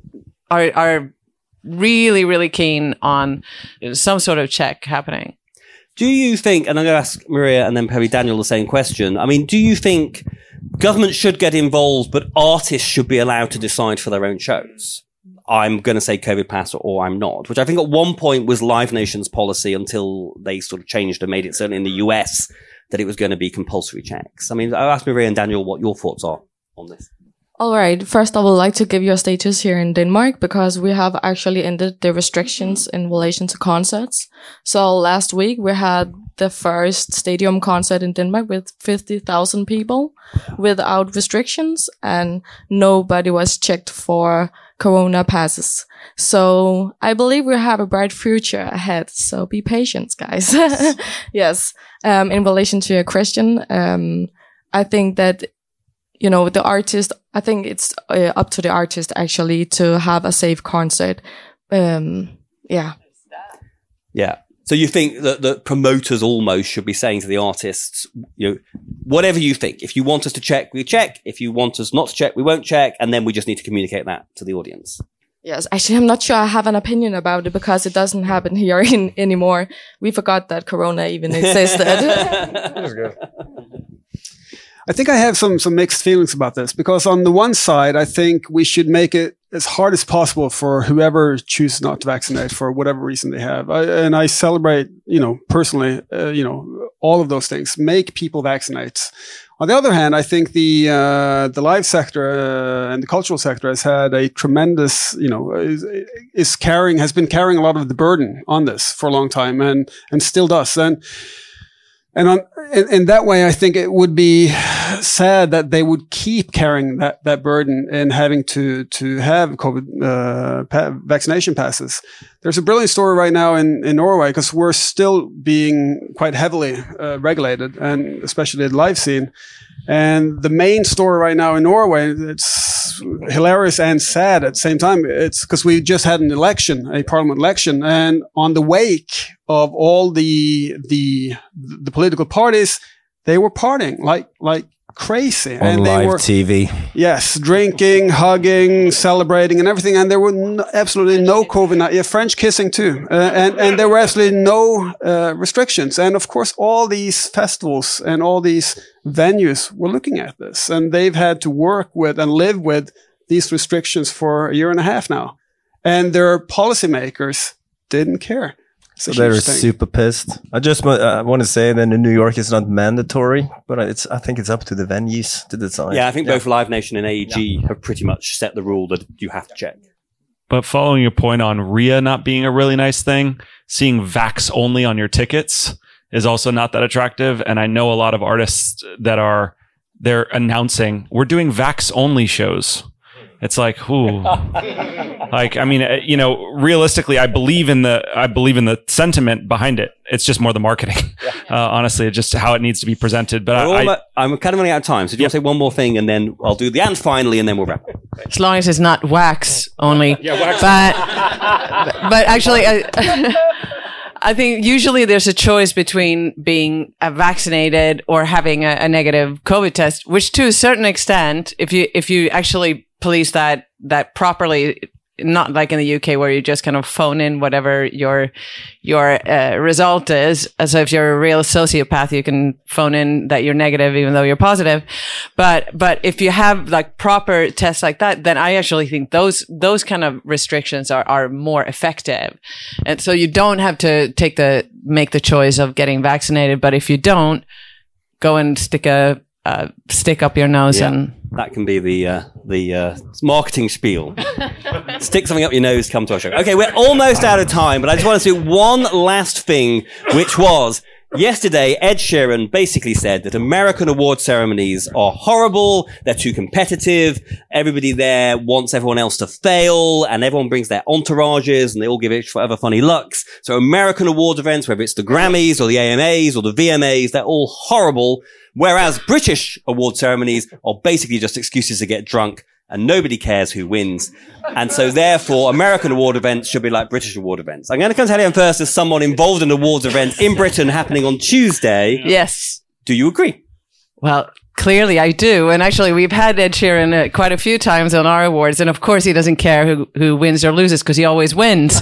S7: are really keen on some sort of check happening.
S2: Do you think, and I'm going to ask Maria and then probably Daniel the same question, I mean, do you think government should get involved, but artists should be allowed to decide for their own shows? I'm going to say COVID pass or I'm not, which I think at one point was Live Nation's policy until they sort of changed and made it, certainly in the US, that it was going to be compulsory checks. I mean, I'll ask Maria and Daniel what your thoughts are on this.
S5: All right. First, I would like to give you a status here in Denmark because we have actually ended the restrictions in relation to concerts. So last week we had the first stadium concert in Denmark with 50,000 people without restrictions, and nobody was checked for corona passes. So I believe we have a bright future ahead. So be patient, guys. Yes. In relation to your question, I think that the artist, I think it's up to the artist actually to have a safe concert. Yeah.
S2: So you think that the promoters almost should be saying to the artists, whatever you think, if you want us to check, we check. If you want us not to check, we won't check. And then we just need to communicate that to the audience.
S5: Yes, actually, I'm not sure I have an opinion about it because it doesn't happen here anymore. We forgot that Corona even existed.
S3: That's good. I think I have some mixed feelings about this because on the one side, I think we should make it as hard as possible for whoever chooses not to vaccinate for whatever reason they have. And I celebrate, personally, all of those things. Make people vaccinate. On the other hand, I think the live sector and the cultural sector has had a tremendous, has been carrying a lot of the burden on this for a long time and still does. And in that way, I think it would be sad that they would keep carrying that burden and having to have COVID vaccination passes. There's a brilliant story right now in Norway because we're still being quite heavily regulated, and especially the live scene. And the main story right now in Norway, it's hilarious and sad at the same time. It's because we just had an election, a parliament election, and on the wake of all the political parties, they were partying like crazy.
S6: On and live TV.
S3: Yes, drinking, hugging, celebrating, and everything. And there were absolutely no COVID. Yeah, French kissing too. And there were absolutely no restrictions. And of course, all these festivals and all these venues were looking at this, and they've had to work with and live with these restrictions for a year and a half now. And their policymakers didn't care.
S6: So they're super pissed. I just want to say that in New York it's not mandatory, but I think it's up to the venues to decide.
S2: Yeah, I think both Live Nation and AEG have pretty much set the rule that you have to check.
S4: But following your point on RIA not being a really nice thing, seeing Vax only on your tickets is also not that attractive. And I know a lot of artists that they're announcing, we're doing Vax only shows. It's like, ooh, like, I mean, realistically, I believe in the sentiment behind it. It's just more the marketing. Honestly, it's just how it needs to be presented. But
S2: I'm kind of running out of time. So do you want to say one more thing and then I'll do the and finally, and then we'll wrap it.
S7: As long as it's not wax only.
S4: wax.
S7: But actually, I think usually there's a choice between being vaccinated or having a negative COVID test, which to a certain extent, if you actually police that properly, not like in the UK where you just kind of phone in whatever your result is. So if you're a real sociopath, you can phone in that you're negative even though you're positive. But if you have like proper tests like that, then I actually think those kind of restrictions are more effective. And so you don't have to make the choice of getting vaccinated. But if you don't, go and stick up your nose and
S2: that can be the marketing spiel. Stick something up your nose, come to our show. Okay, we're almost out of time, but I just want to do one last thing, which was yesterday, Ed Sheeran basically said that American award ceremonies are horrible. They're too competitive. Everybody there wants everyone else to fail, and everyone brings their entourages, and they all give it whatever funny looks. So American award events, whether it's the Grammys or the AMAs or the VMAs, they're all horrible. Whereas British award ceremonies are basically just excuses to get drunk, and nobody cares who wins. And so therefore, American award events should be like British award events. I'm going to come to Helion first as someone involved in awards events in Britain happening on Tuesday.
S7: Yes.
S2: Do you agree?
S7: Well, clearly I do. And actually, we've had Ed Sheeran quite a few times on our awards. And of course, he doesn't care who wins or loses because he always wins.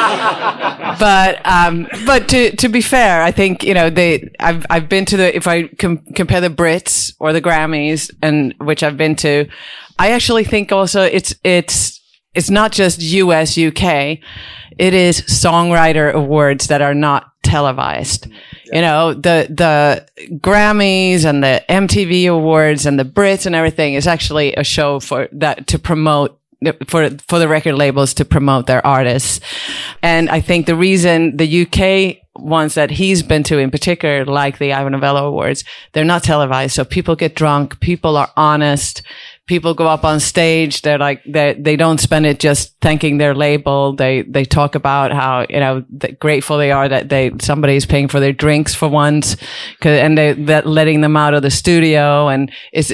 S7: But to be fair, I think, I've been to if I compare the Brits or the Grammys, and which I've been to, I actually think also it's not just US, UK. It is songwriter awards that are not televised. Yeah. The Grammys and the MTV awards and the Brits and everything is actually a show for that to promote for the record labels to promote their artists. And I think the reason the UK ones that he's been to in particular, like the Ivor Novello Awards, they're not televised. So people get drunk. People are honest. People go up on stage. They're like, they don't spend it just thanking their label. They talk about how, grateful they are that somebody's paying for their drinks for once, and that letting them out of the studio. And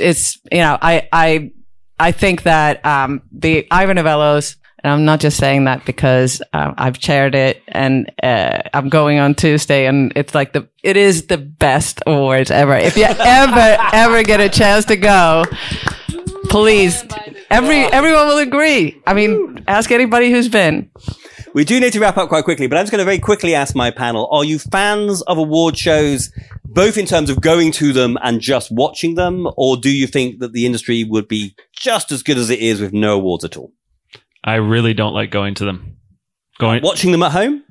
S7: I think that, the Ivor Novellos, and I'm not just saying that because, I've chaired it and, I'm going on Tuesday, and it's like it is the best awards ever. If you ever get a chance to go, please, everyone will agree. I mean, ask anybody who's been.
S2: We do need to wrap up quite quickly, but I'm just going to very quickly ask my panel, are you fans of award shows, both in terms of going to them and just watching them, or do you think that the industry would be just as good as it is with no awards at all?
S4: I really don't like going to them.
S2: Watching them at home?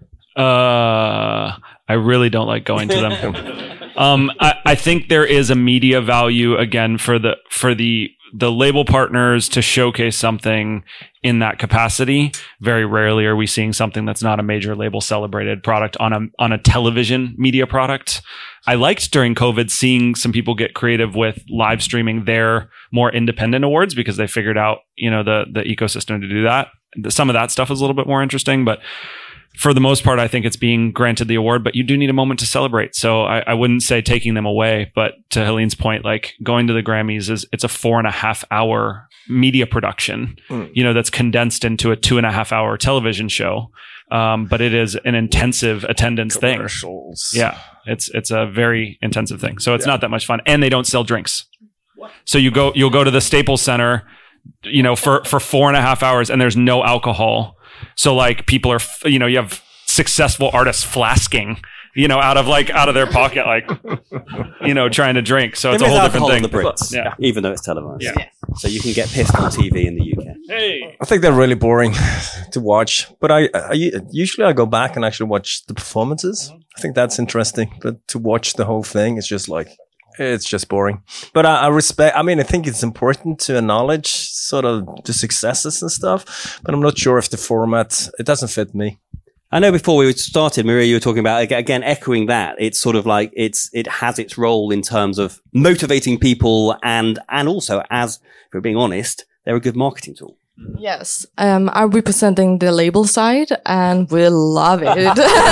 S4: I really don't like going to them. I think there is a media value again for the label partners to showcase something in that capacity. Very rarely are we seeing something that's not a major label celebrated product on a television media product. I liked during COVID seeing some people get creative with live streaming their more independent awards because they figured out, the ecosystem to do that. Some of that stuff is a little bit more interesting, but for the most part, I think it's being granted the award, but you do need a moment to celebrate. So I wouldn't say taking them away, but to Helene's point, like going to the Grammys it's a 4.5 hour media production, that's condensed into a 2.5 hour television show. But it is an intensive attendance thing. Yeah. It's a very intensive thing. So it's not that much fun. And they don't sell drinks. So you'll go to the Staples Center, for 4.5 hours and there's no alcohol. So like people are, you have successful artists flasking, out of their pocket, like, trying to drink. So it's a whole different thing.
S2: The Brits, even though it's televised. Yeah. So you can get pissed on TV in the UK.
S4: Hey,
S6: I think they're really boring to watch, but I usually go back and actually watch the performances. I think that's interesting, but to watch the whole thing is just like it's just boring. But I respect, I mean, I think it's important to acknowledge sort of the successes and stuff, but I'm not sure if the format, it doesn't fit me.
S2: I know before we started, Maria, you were talking about, again, echoing that. It's sort of like it has its role in terms of motivating people and also, as if we're being honest, they're a good marketing tool.
S5: Yes, I'm representing the label side and we love it.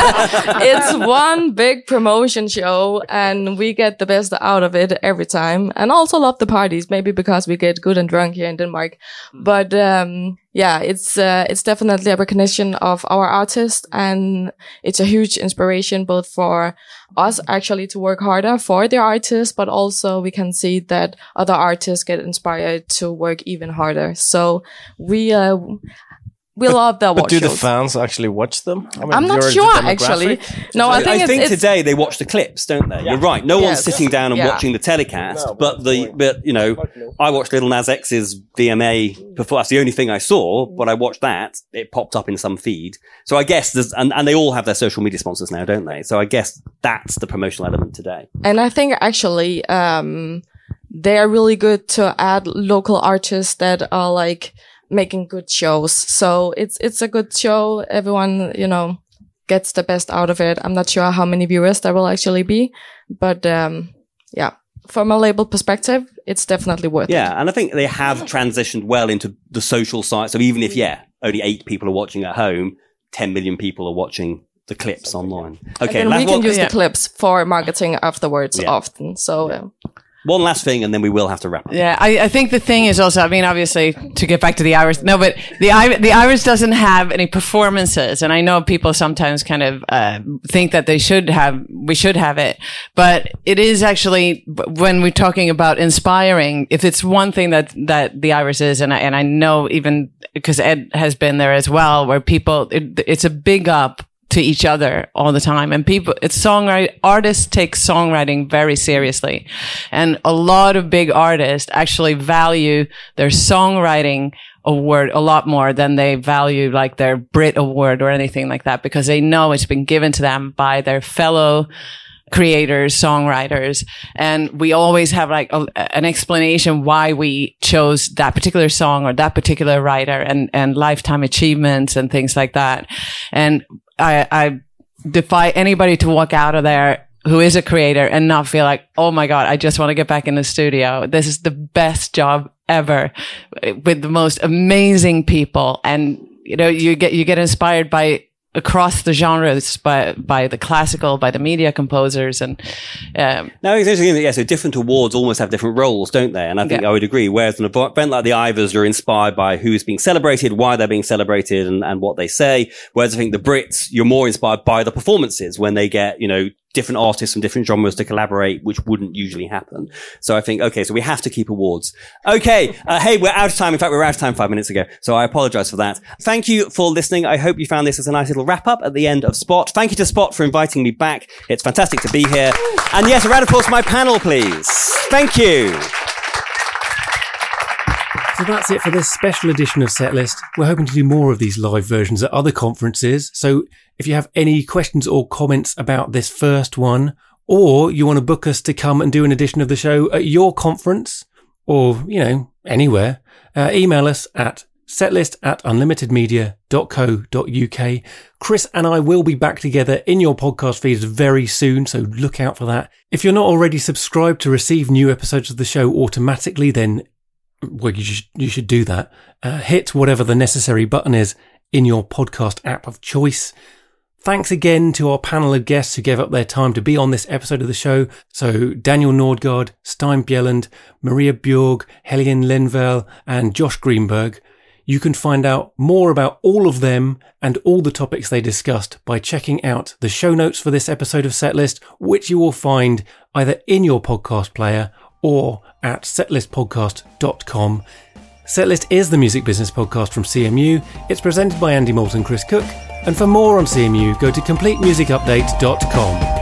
S5: It's one big promotion show and we get the best out of it every time, and also love the parties, maybe because we get good and drunk here in Denmark. But yeah, it's definitely a recognition of our artists, and it's a huge inspiration both for us actually to work harder for the artists, but also we can see that other artists get inspired to work even harder. So we love the award
S6: But do the
S5: shows.
S6: fans actually watch them? I mean,
S5: I'm not
S6: you're
S5: sure,
S6: the demographic.
S5: actually. No, I think it's
S2: today they watch the clips, don't they? You're right. No one's
S5: Yes.
S2: sitting down and
S5: Yeah.
S2: watching the telecast,
S6: No,
S2: but you know, I watched Lil Nas X's VMA before. That's the only thing I saw, but I watched that. It popped up in some feed. So I guess and they all have their social media sponsors now, don't they? So I guess that's the promotional element today.
S5: And I think actually, they are really good to add local artists that are like making good shows. So it's a good show. Everyone, you know, gets the best out of it. I'm not sure how many viewers there will actually be, but yeah, from a label perspective, it's definitely worth it.
S2: Yeah, and I think they have transitioned well into the social side. So even if, only 8 people are watching at home, 10 million people are watching the clips online. Okay,
S5: And then we can use
S7: yeah.
S5: the clips for marketing afterwards
S2: Yeah.
S5: often. So
S2: one last thing, and then we will have to wrap up.
S7: Yeah, I think the thing is also, I mean, obviously, to get back to the Iris, no, but the Iris doesn't have any performances, and I know people sometimes kind of think that we should have it, but it is actually, when we're talking about inspiring, if it's one thing that the Iris is, and I know even because Ed has been there as well, where people, it's a big up to each other all the time. And artists take songwriting very seriously. And a lot of big artists actually value their songwriting award a lot more than they value like their Brit award or anything like that, because they know it's been given to them by their fellow creators, songwriters, and we always have like an explanation why we chose that particular song or that particular writer, and lifetime achievements and things like that. And I defy anybody to walk out of there who is a creator and not feel like, oh my God, I just want to get back in the studio. This is the best job ever with the most amazing people. And, you know, you get inspired by across the genres, by the classical, by the media composers, and
S2: now it's interesting that so different awards almost have different roles, don't they? And I think I would agree. Whereas an event like the Ivors, you're inspired by who's being celebrated, why they're being celebrated, and what they say. Whereas I think the Brits, you're more inspired by the performances when they get, you know, different artists from different genres to collaborate, which wouldn't usually happen. So I think, okay, so we have to keep awards. Okay. Hey, we're out of time. In fact, we were out of time 5 minutes ago. So I apologize for that. Thank you for listening. I hope you found this as a nice little wrap up at the end of Spot. Thank you to Spot for inviting me back. It's fantastic to be here. And yes, a round of applause for my panel, please. Thank you.
S1: So that's it for this special edition of Setlist. We're hoping to do more of these live versions at other conferences. So if you have any questions or comments about this first one, or you want to book us to come and do an edition of the show at your conference, or, you know, anywhere, email us at setlist@unlimitedmedia.co.uk. Chris and I will be back together in your podcast feeds very soon, so look out for that. If you're not already subscribed to receive new episodes of the show automatically, then well, you should do that. Hit whatever the necessary button is in your podcast app of choice. Thanks again to our panel of guests who gave up their time to be on this episode of the show. So Daniel Nordgaard, Stein Bjelland, Maria Bjorg, Helene Lindvall, and Josh Greenberg. You can find out more about all of them and all the topics they discussed by checking out the show notes for this episode of Setlist, which you will find either in your podcast player or at setlistpodcast.com. Setlist is the music business podcast from CMU. It's presented by Andy Moult and Chris Cook. And for more on CMU, go to completemusicupdate.com.